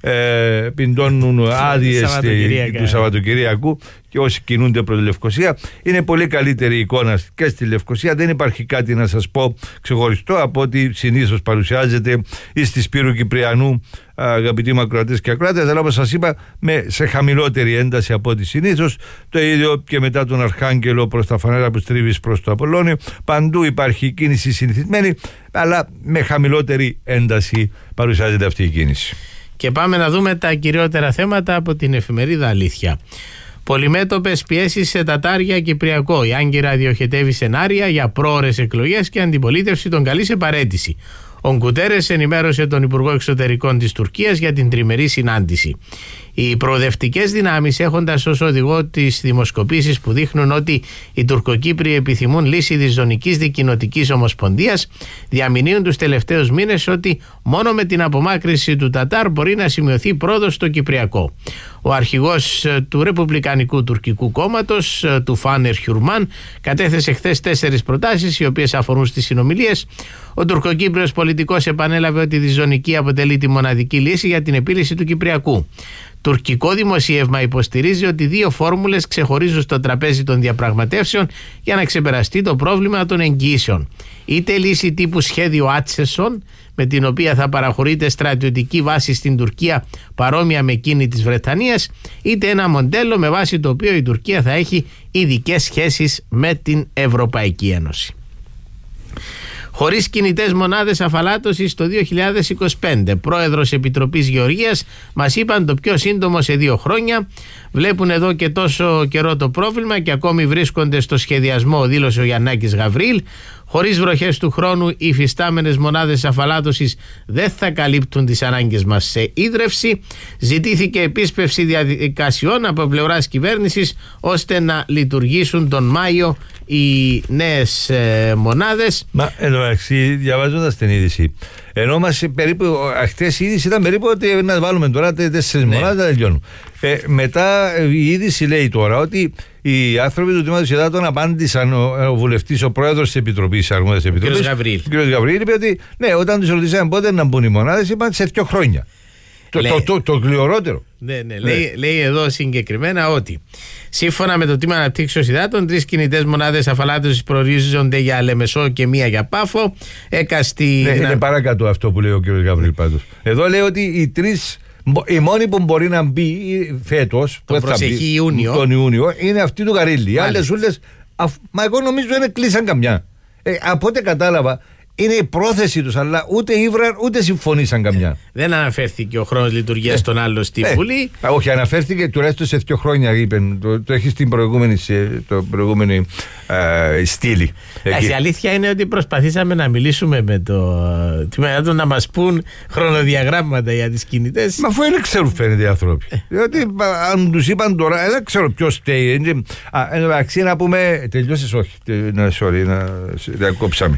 Ε, πιντώνουν άδειες του Σαββατοκυριακού και όσοι κινούνται προς τη Λευκοσία. Είναι πολύ καλύτερη εικόνα και στη Λευκοσία. Δεν υπάρχει κάτι να σας πω ξεχωριστό από ό,τι συνήθως παρουσιάζεται ή στη Σπύρου Κυπριανού, αγαπητοί μου ακροατές και ακροάτες, αλλά όπως σας είπα με, σε χαμηλότερη ένταση από ό,τι συνήθως. Το ίδιο και μετά τον Αρχάγγελο προς τα Φανέρα που στρίβεις προς το Απολλώνιο. Παντού υπάρχει κίνηση συνηθισμένη, αλλά με χαμηλότερη ένταση παρουσιάζεται αυτή η κίνηση. Και πάμε να δούμε τα κυριότερα θέματα από την εφημερίδα Αλήθεια. Πολυμέτωπες πιέσεις σε Τατάρια Κυπριακό. Η Άγκυρα διοχετεύει σενάρια για πρόωρες εκλογές και αντιπολίτευση τον καλεί σε παραίτηση. Ο Γκουτέρες ενημέρωσε τον Υπουργό Εξωτερικών της Τουρκίας για την τριμερή συνάντηση. Οι προοδευτικές δυνάμεις, έχοντας ως οδηγό τις δημοσκοπήσεις που δείχνουν ότι οι Τουρκοκύπριοι επιθυμούν λύση της ζωνικής δικοινοτικής ομοσπονδίας, διαμηνύουν τους τελευταίους μήνες ότι μόνο με την απομάκρυνση του Τατάρ μπορεί να σημειωθεί πρόοδος στο Κυπριακό. Ο αρχηγός του Ρεπουμπλικανικού Τουρκικού Κόμματος, του Φάνερ Χιουρμάν, κατέθεσε χθες τέσσερις προτάσεις οι οποίες αφορούν στις συνομιλίες. Ο τουρκοκύπριος πολιτικός επανέλαβε ότι η διζωνική αποτελεί τη μοναδική λύση για την επίλυση του Κυπριακού. Τουρκικό δημοσίευμα υποστηρίζει ότι δύο φόρμουλες ξεχωρίζουν στο τραπέζι των διαπραγματεύσεων για να ξεπεραστεί το πρόβλημα των εγγυήσεων. Είτε λύση τύπου σχέδιο Άτσεσον, με την οποία θα παραχωρείται στρατιωτική βάση στην Τουρκία παρόμοια με εκείνη της Βρετανίας, είτε ένα μοντέλο με βάση το οποίο η Τουρκία θα έχει ειδικές σχέσεις με την Ευρωπαϊκή Ένωση. Χωρίς κινητές μονάδες αφαλάτωσης το δύο χιλιάδες είκοσι πέντε. Πρόεδρος Επιτροπής Γεωργίας μας είπαν το πιο σύντομο σε δύο χρόνια. Βλέπουν εδώ και τόσο καιρό το πρόβλημα και ακόμη βρίσκονται στο σχεδιασμό, δήλωσε ο Γιαννάκης Γαβρίλ. Χωρίς βροχές του χρόνου, οι υφιστάμενες μονάδες αφαλάτωσης δεν θα καλύπτουν τις ανάγκες μας σε ίδρυυση. Ζητήθηκε επίσπευση διαδικασιών από πλευράς κυβέρνησης ώστε να λειτουργήσουν τον Μάιο οι νέες ε, μονάδες. Μα εντάξει, διαβάζοντας την είδηση, ενώ μας περίπου χτες η είδηση ήταν περίπου ότι να βάλουμε τώρα τέσσερις ναι. μονάδες, τελειώνουν. Ε, μετά η είδηση λέει τώρα ότι οι άνθρωποι του Τμήματος Υδάτων απάντησαν, ο, ο βουλευτής, ο πρόεδρος της Επιτροπής, αρμόδιας Επιτροπής, ο κ. Γαβρίλ. Ο κ. Γαβρίλ είπε ότι ναι, όταν τους ρωτήσαμε πότε να μπουν οι μονάδες, είπαν σε δύο χρόνια. Το, το, το, το γλυωρότερο. Ναι, ναι, ναι. Λέει, λέει εδώ συγκεκριμένα ότι σύμφωνα με το Τμήμα Αναπτύξεως Υδάτων, τρεις κινητές μονάδες αφαλάτωσης προορίζονται για Λεμεσό και μία για Πάφο. Έκαστη. Ναι, είναι παρακάτω αυτό που λέει ο κ. Γαβρίλ πάντως. Εδώ λέει ότι οι τρεις. Η μόνη που μπορεί να μπει φέτος, τον προσεχή Ιούνιο, τον Ιούνιο, είναι αυτή του Γαρίλη. Οι άλλες ούλες, μα εγώ νομίζω δεν κλείσαν καμιά. Ε, από ό,τι κατάλαβα, είναι η πρόθεση τους, αλλά ούτε ήβραν ούτε συμφωνήσαν καμιά. Ε, δεν αναφέρθηκε ο χρόνος λειτουργίας ε, των άλλων στη ε, Βουλή. Ε, όχι, αναφέρθηκε τουλάχιστον σε δύο χρόνια, είπε. Το, το έχει στην προηγούμενη, το προηγούμενη ε, στήλη. Η αλήθεια είναι ότι προσπαθήσαμε να μιλήσουμε με το Τμήμα να μας πούν χρονοδιαγράμματα για τις κινητές. Μα αφού δεν ξέρουν, φαίνεται οι άνθρωποι. Ε. Διότι αν τους είπαν τώρα, δεν ξέρω ποιος φταίει. Εντάξει, να πούμε. Τελειώσεις, όχι. Να, sorry, να διακόψαμε.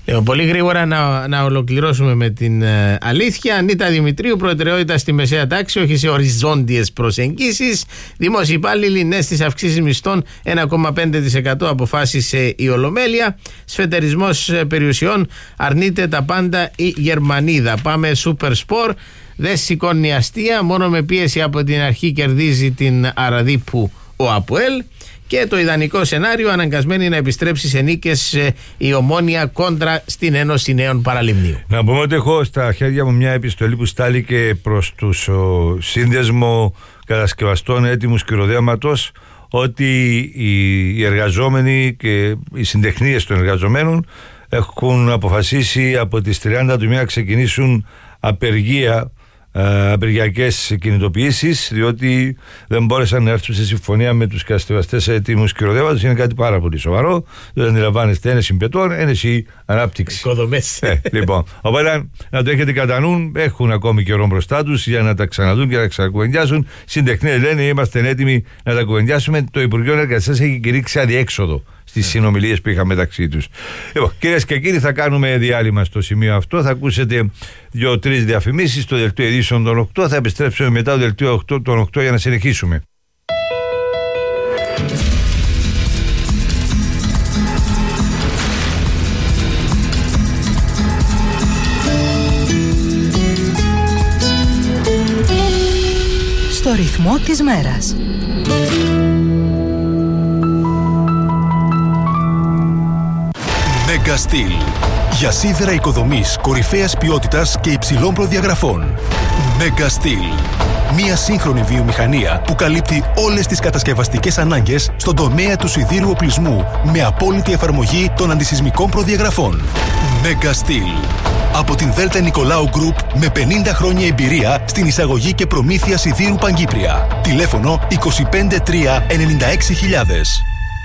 Λοιπόν, πολύ γρήγορα να, να ολοκληρώσουμε με την ε, αλήθεια. Ανίτα Δημητρίου, προτεραιότητα στη μεσαία τάξη, όχι σε οριζόντιες προσεγγίσεις. Δημόσιοι υπάλληλοι, ναι στις αυξήσεις μισθών, ένα κόμμα πέντε τοις εκατό αποφάσισε η Ολομέλεια. Σφετερισμός περιουσιών, αρνείται τα πάντα η Γερμανίδα. Πάμε Super Sport. Δεν σηκώνει αστεία, μόνο με πίεση από την αρχή κερδίζει την Αραδίπου ο ΑΠΟΕΛ. Και το ιδανικό σενάριο, αναγκασμένη να επιστρέψει σε νίκες η Ομόνοια κόντρα στην Ένωση Νέων Παραλιμνίου. Να πούμε ότι έχω στα χέρια μου μια επιστολή που στάληκε προς τους ο, Σύνδεσμο Κατασκευαστών Έτοιμους Κυροδέματος, ότι οι, οι εργαζόμενοι και οι συντεχνίες των εργαζομένων έχουν αποφασίσει από τις τριάντα του μήνα να ξεκινήσουν απεργία, απεργιακές κινητοποιήσεις, διότι δεν μπόρεσαν να έρθουν σε συμφωνία με τους κατασκευαστές έτοιμους κυροδέματος. Είναι κάτι πάρα πολύ σοβαρό. Δεν αντιλαμβάνεστε, είναι συμπετών, είναι η ανάπτυξη. Οικοδομές. Ε, λοιπόν, οπότε να το έχετε κατά νου, έχουν ακόμη καιρό μπροστά τους για να τα ξαναδούν και να τα ξανακουβεντιάσουν. Συντεχνίες λένε, είμαστε έτοιμοι να τα κουβεντιάσουμε. Το Υπουργείο Εργασίας έχει κηρύξει αδιέξοδο στις συνομιλίες που είχαμε μεταξύ τους. Λοιπόν, κυρίες και κύριοι, θα κάνουμε διάλειμμα στο σημείο αυτό. Θα ακούσετε δύο-τρεις διαφημίσεις στο δελτίο ειδήσεων των οκτώ. Θα επιστρέψουμε μετά το δελτίο των οκτώ για να συνεχίσουμε. Στο ρυθμό της μέρας. Megastil. Για σίδερα οικοδομής κορυφαίας ποιότητας και υψηλών προδιαγραφών. Megastil. Μια σύγχρονη βιομηχανία που καλύπτει όλες τις κατασκευαστικές ανάγκες στον τομέα του σιδήρου οπλισμού με απόλυτη εφαρμογή των αντισυσμικών προδιαγραφών. Megastil. Από την Δέλτα Νικολάου Γκρουπ με πενήντα χρόνια εμπειρία στην εισαγωγή και προμήθεια σιδήρου Παγκύπρια. Τηλέφωνο είκοσι πέντε τρία ενενήντα έξι χιλιάδες.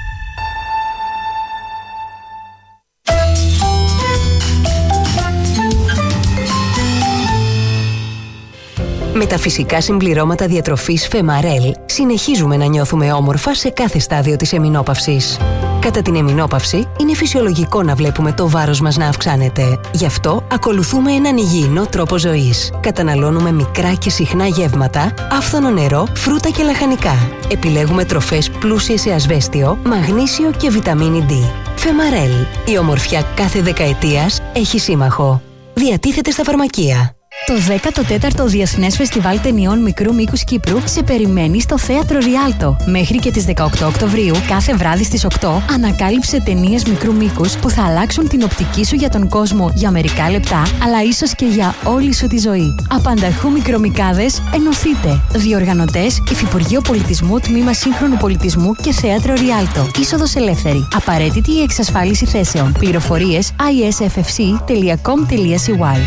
Με τα φυσικά συμπληρώματα διατροφής Φεμαρέλ συνεχίζουμε να νιώθουμε όμορφα σε κάθε στάδιο της εμεινόπαυσης. Κατά την εμεινόπαυση είναι φυσιολογικό να βλέπουμε το βάρος μας να αυξάνεται. Γι' αυτό ακολουθούμε έναν υγιεινό τρόπο ζωής. Καταναλώνουμε μικρά και συχνά γεύματα, άφθονο νερό, φρούτα και λαχανικά. Επιλέγουμε τροφές πλούσιες σε ασβέστιο, μαγνήσιο και βιταμίνη ντι. Φεμαρέλ. Η ομορφιά κάθε δεκαετίας έχει σύμμαχο. Διατίθεται στα φαρμακεία. Το δέκατο τέταρτο Διεθνές Φεστιβάλ Ταινιών Μικρού Μήκους Κύπρου σε περιμένει στο Θέατρο Ριάλτο. Μέχρι και τις δεκαοκτώ Οκτωβρίου, κάθε βράδυ στις οκτώ, ανακάλυψε ταινίες μικρού μήκους που θα αλλάξουν την οπτική σου για τον κόσμο για μερικά λεπτά, αλλά ίσως και για όλη σου τη ζωή. Απανταχού μικρομικάδες, ενωθείτε. Διοργανωτές, Υφυπουργείο Πολιτισμού, Τμήμα Σύγχρονου Πολιτισμού και Θέατρο Ριάλτο. Είσοδος ελεύθερη. Απαραίτητη η εξασφάλιση θέσεων. Πληροφορίες άι ες εφ εφ σι τελεία κομ τελεία σι γουάι.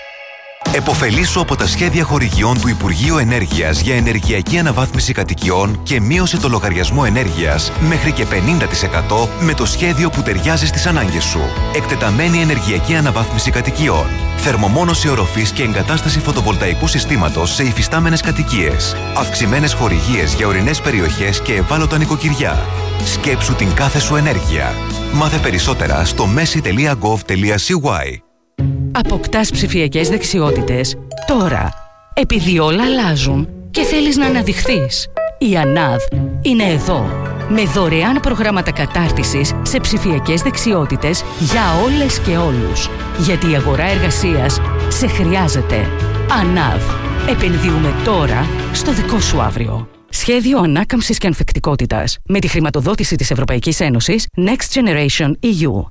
Εποφελήσου από τα σχέδια χορηγιών του Υπουργείου Ενέργειας για ενεργειακή αναβάθμιση κατοικιών και μείωση το λογαριασμό ενέργειας μέχρι και πενήντα τοις εκατό με το σχέδιο που ταιριάζει στις ανάγκες σου. Εκτεταμένη ενεργειακή αναβάθμιση κατοικιών. Θερμομόνωση οροφής και εγκατάσταση φωτοβολταϊκού συστήματος σε υφιστάμενες κατοικίες. Αυξημένες χορηγίες για ορεινές περιοχές και ευάλωτα νοικοκυριά. Σκέψου την κάθε σου ενέργεια. Μάθε περισσότερα στο μέση τελεία γκοβ τελεία σι γουάι. Αποκτάς ψηφιακές δεξιότητες τώρα, επειδή όλα αλλάζουν και θέλεις να αναδειχθείς. Η ΑΝΑΔ είναι εδώ, με δωρεάν προγράμματα κατάρτισης σε ψηφιακές δεξιότητες για όλες και όλους. Γιατί η αγορά εργασίας σε χρειάζεται. ΑΝΑΔ. Επενδύουμε τώρα στο δικό σου αύριο. Σχέδιο ανάκαμψης και ανθεκτικότητας με τη χρηματοδότηση της Ευρωπαϊκής Ένωσης Next Generation ι γιου.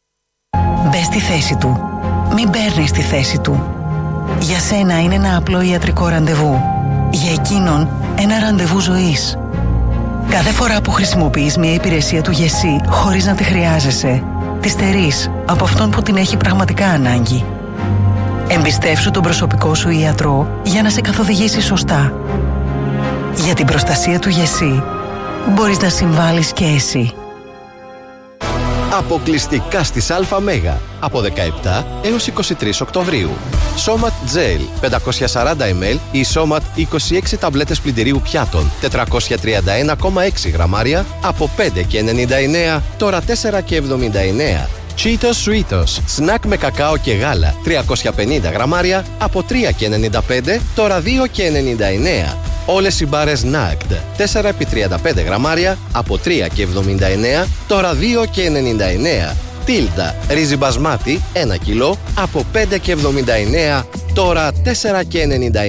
Μπες στη θέση του. Μην παίρνεις τη θέση του. Για σένα είναι ένα απλό ιατρικό ραντεβού. Για εκείνον ένα ραντεβού ζωής. Κάθε φορά που χρησιμοποιείς μια υπηρεσία του ΓΕΣΥ χωρίς να τη χρειάζεσαι, τη στερείς από αυτόν που την έχει πραγματικά ανάγκη. Εμπιστεύσου τον προσωπικό σου ιατρό για να σε καθοδηγήσει σωστά. Για την προστασία του ΓΕΣΥ μπορείς να συμβάλεις και εσύ. Αποκλειστικά στις ΑΜΕΓΑ από δεκαεπτά έως είκοσι τρεις Οκτωβρίου. Somat Gel πεντακόσια σαράντα μιλιλίτρα ή Somat είκοσι έξι ταμπλέτες πλυντηρίου πιάτων τετρακόσια τριάντα ένα κόμμα έξι γραμμάρια από πέντε και ενενήντα εννέα, τώρα τέσσερα και εβδομήντα εννέα. Cheetos Sweetos, σνακ με κακάο και γάλα, τριακόσια πενήντα γραμμάρια από τρία και ενενήντα πέντε, τώρα δύο και ενενήντα εννέα. Όλες οι μπάρες Nagd, τέσσερα επί τριάντα πέντε γραμμάρια από τρία και εβδομήντα εννέα, τώρα δύο και ενενήντα εννέα. Τίλτα, ρύζι μπασμάτι, ένα κιλό από πέντε και εβδομήντα εννέα, τώρα τέσσερα και ενενήντα εννέα.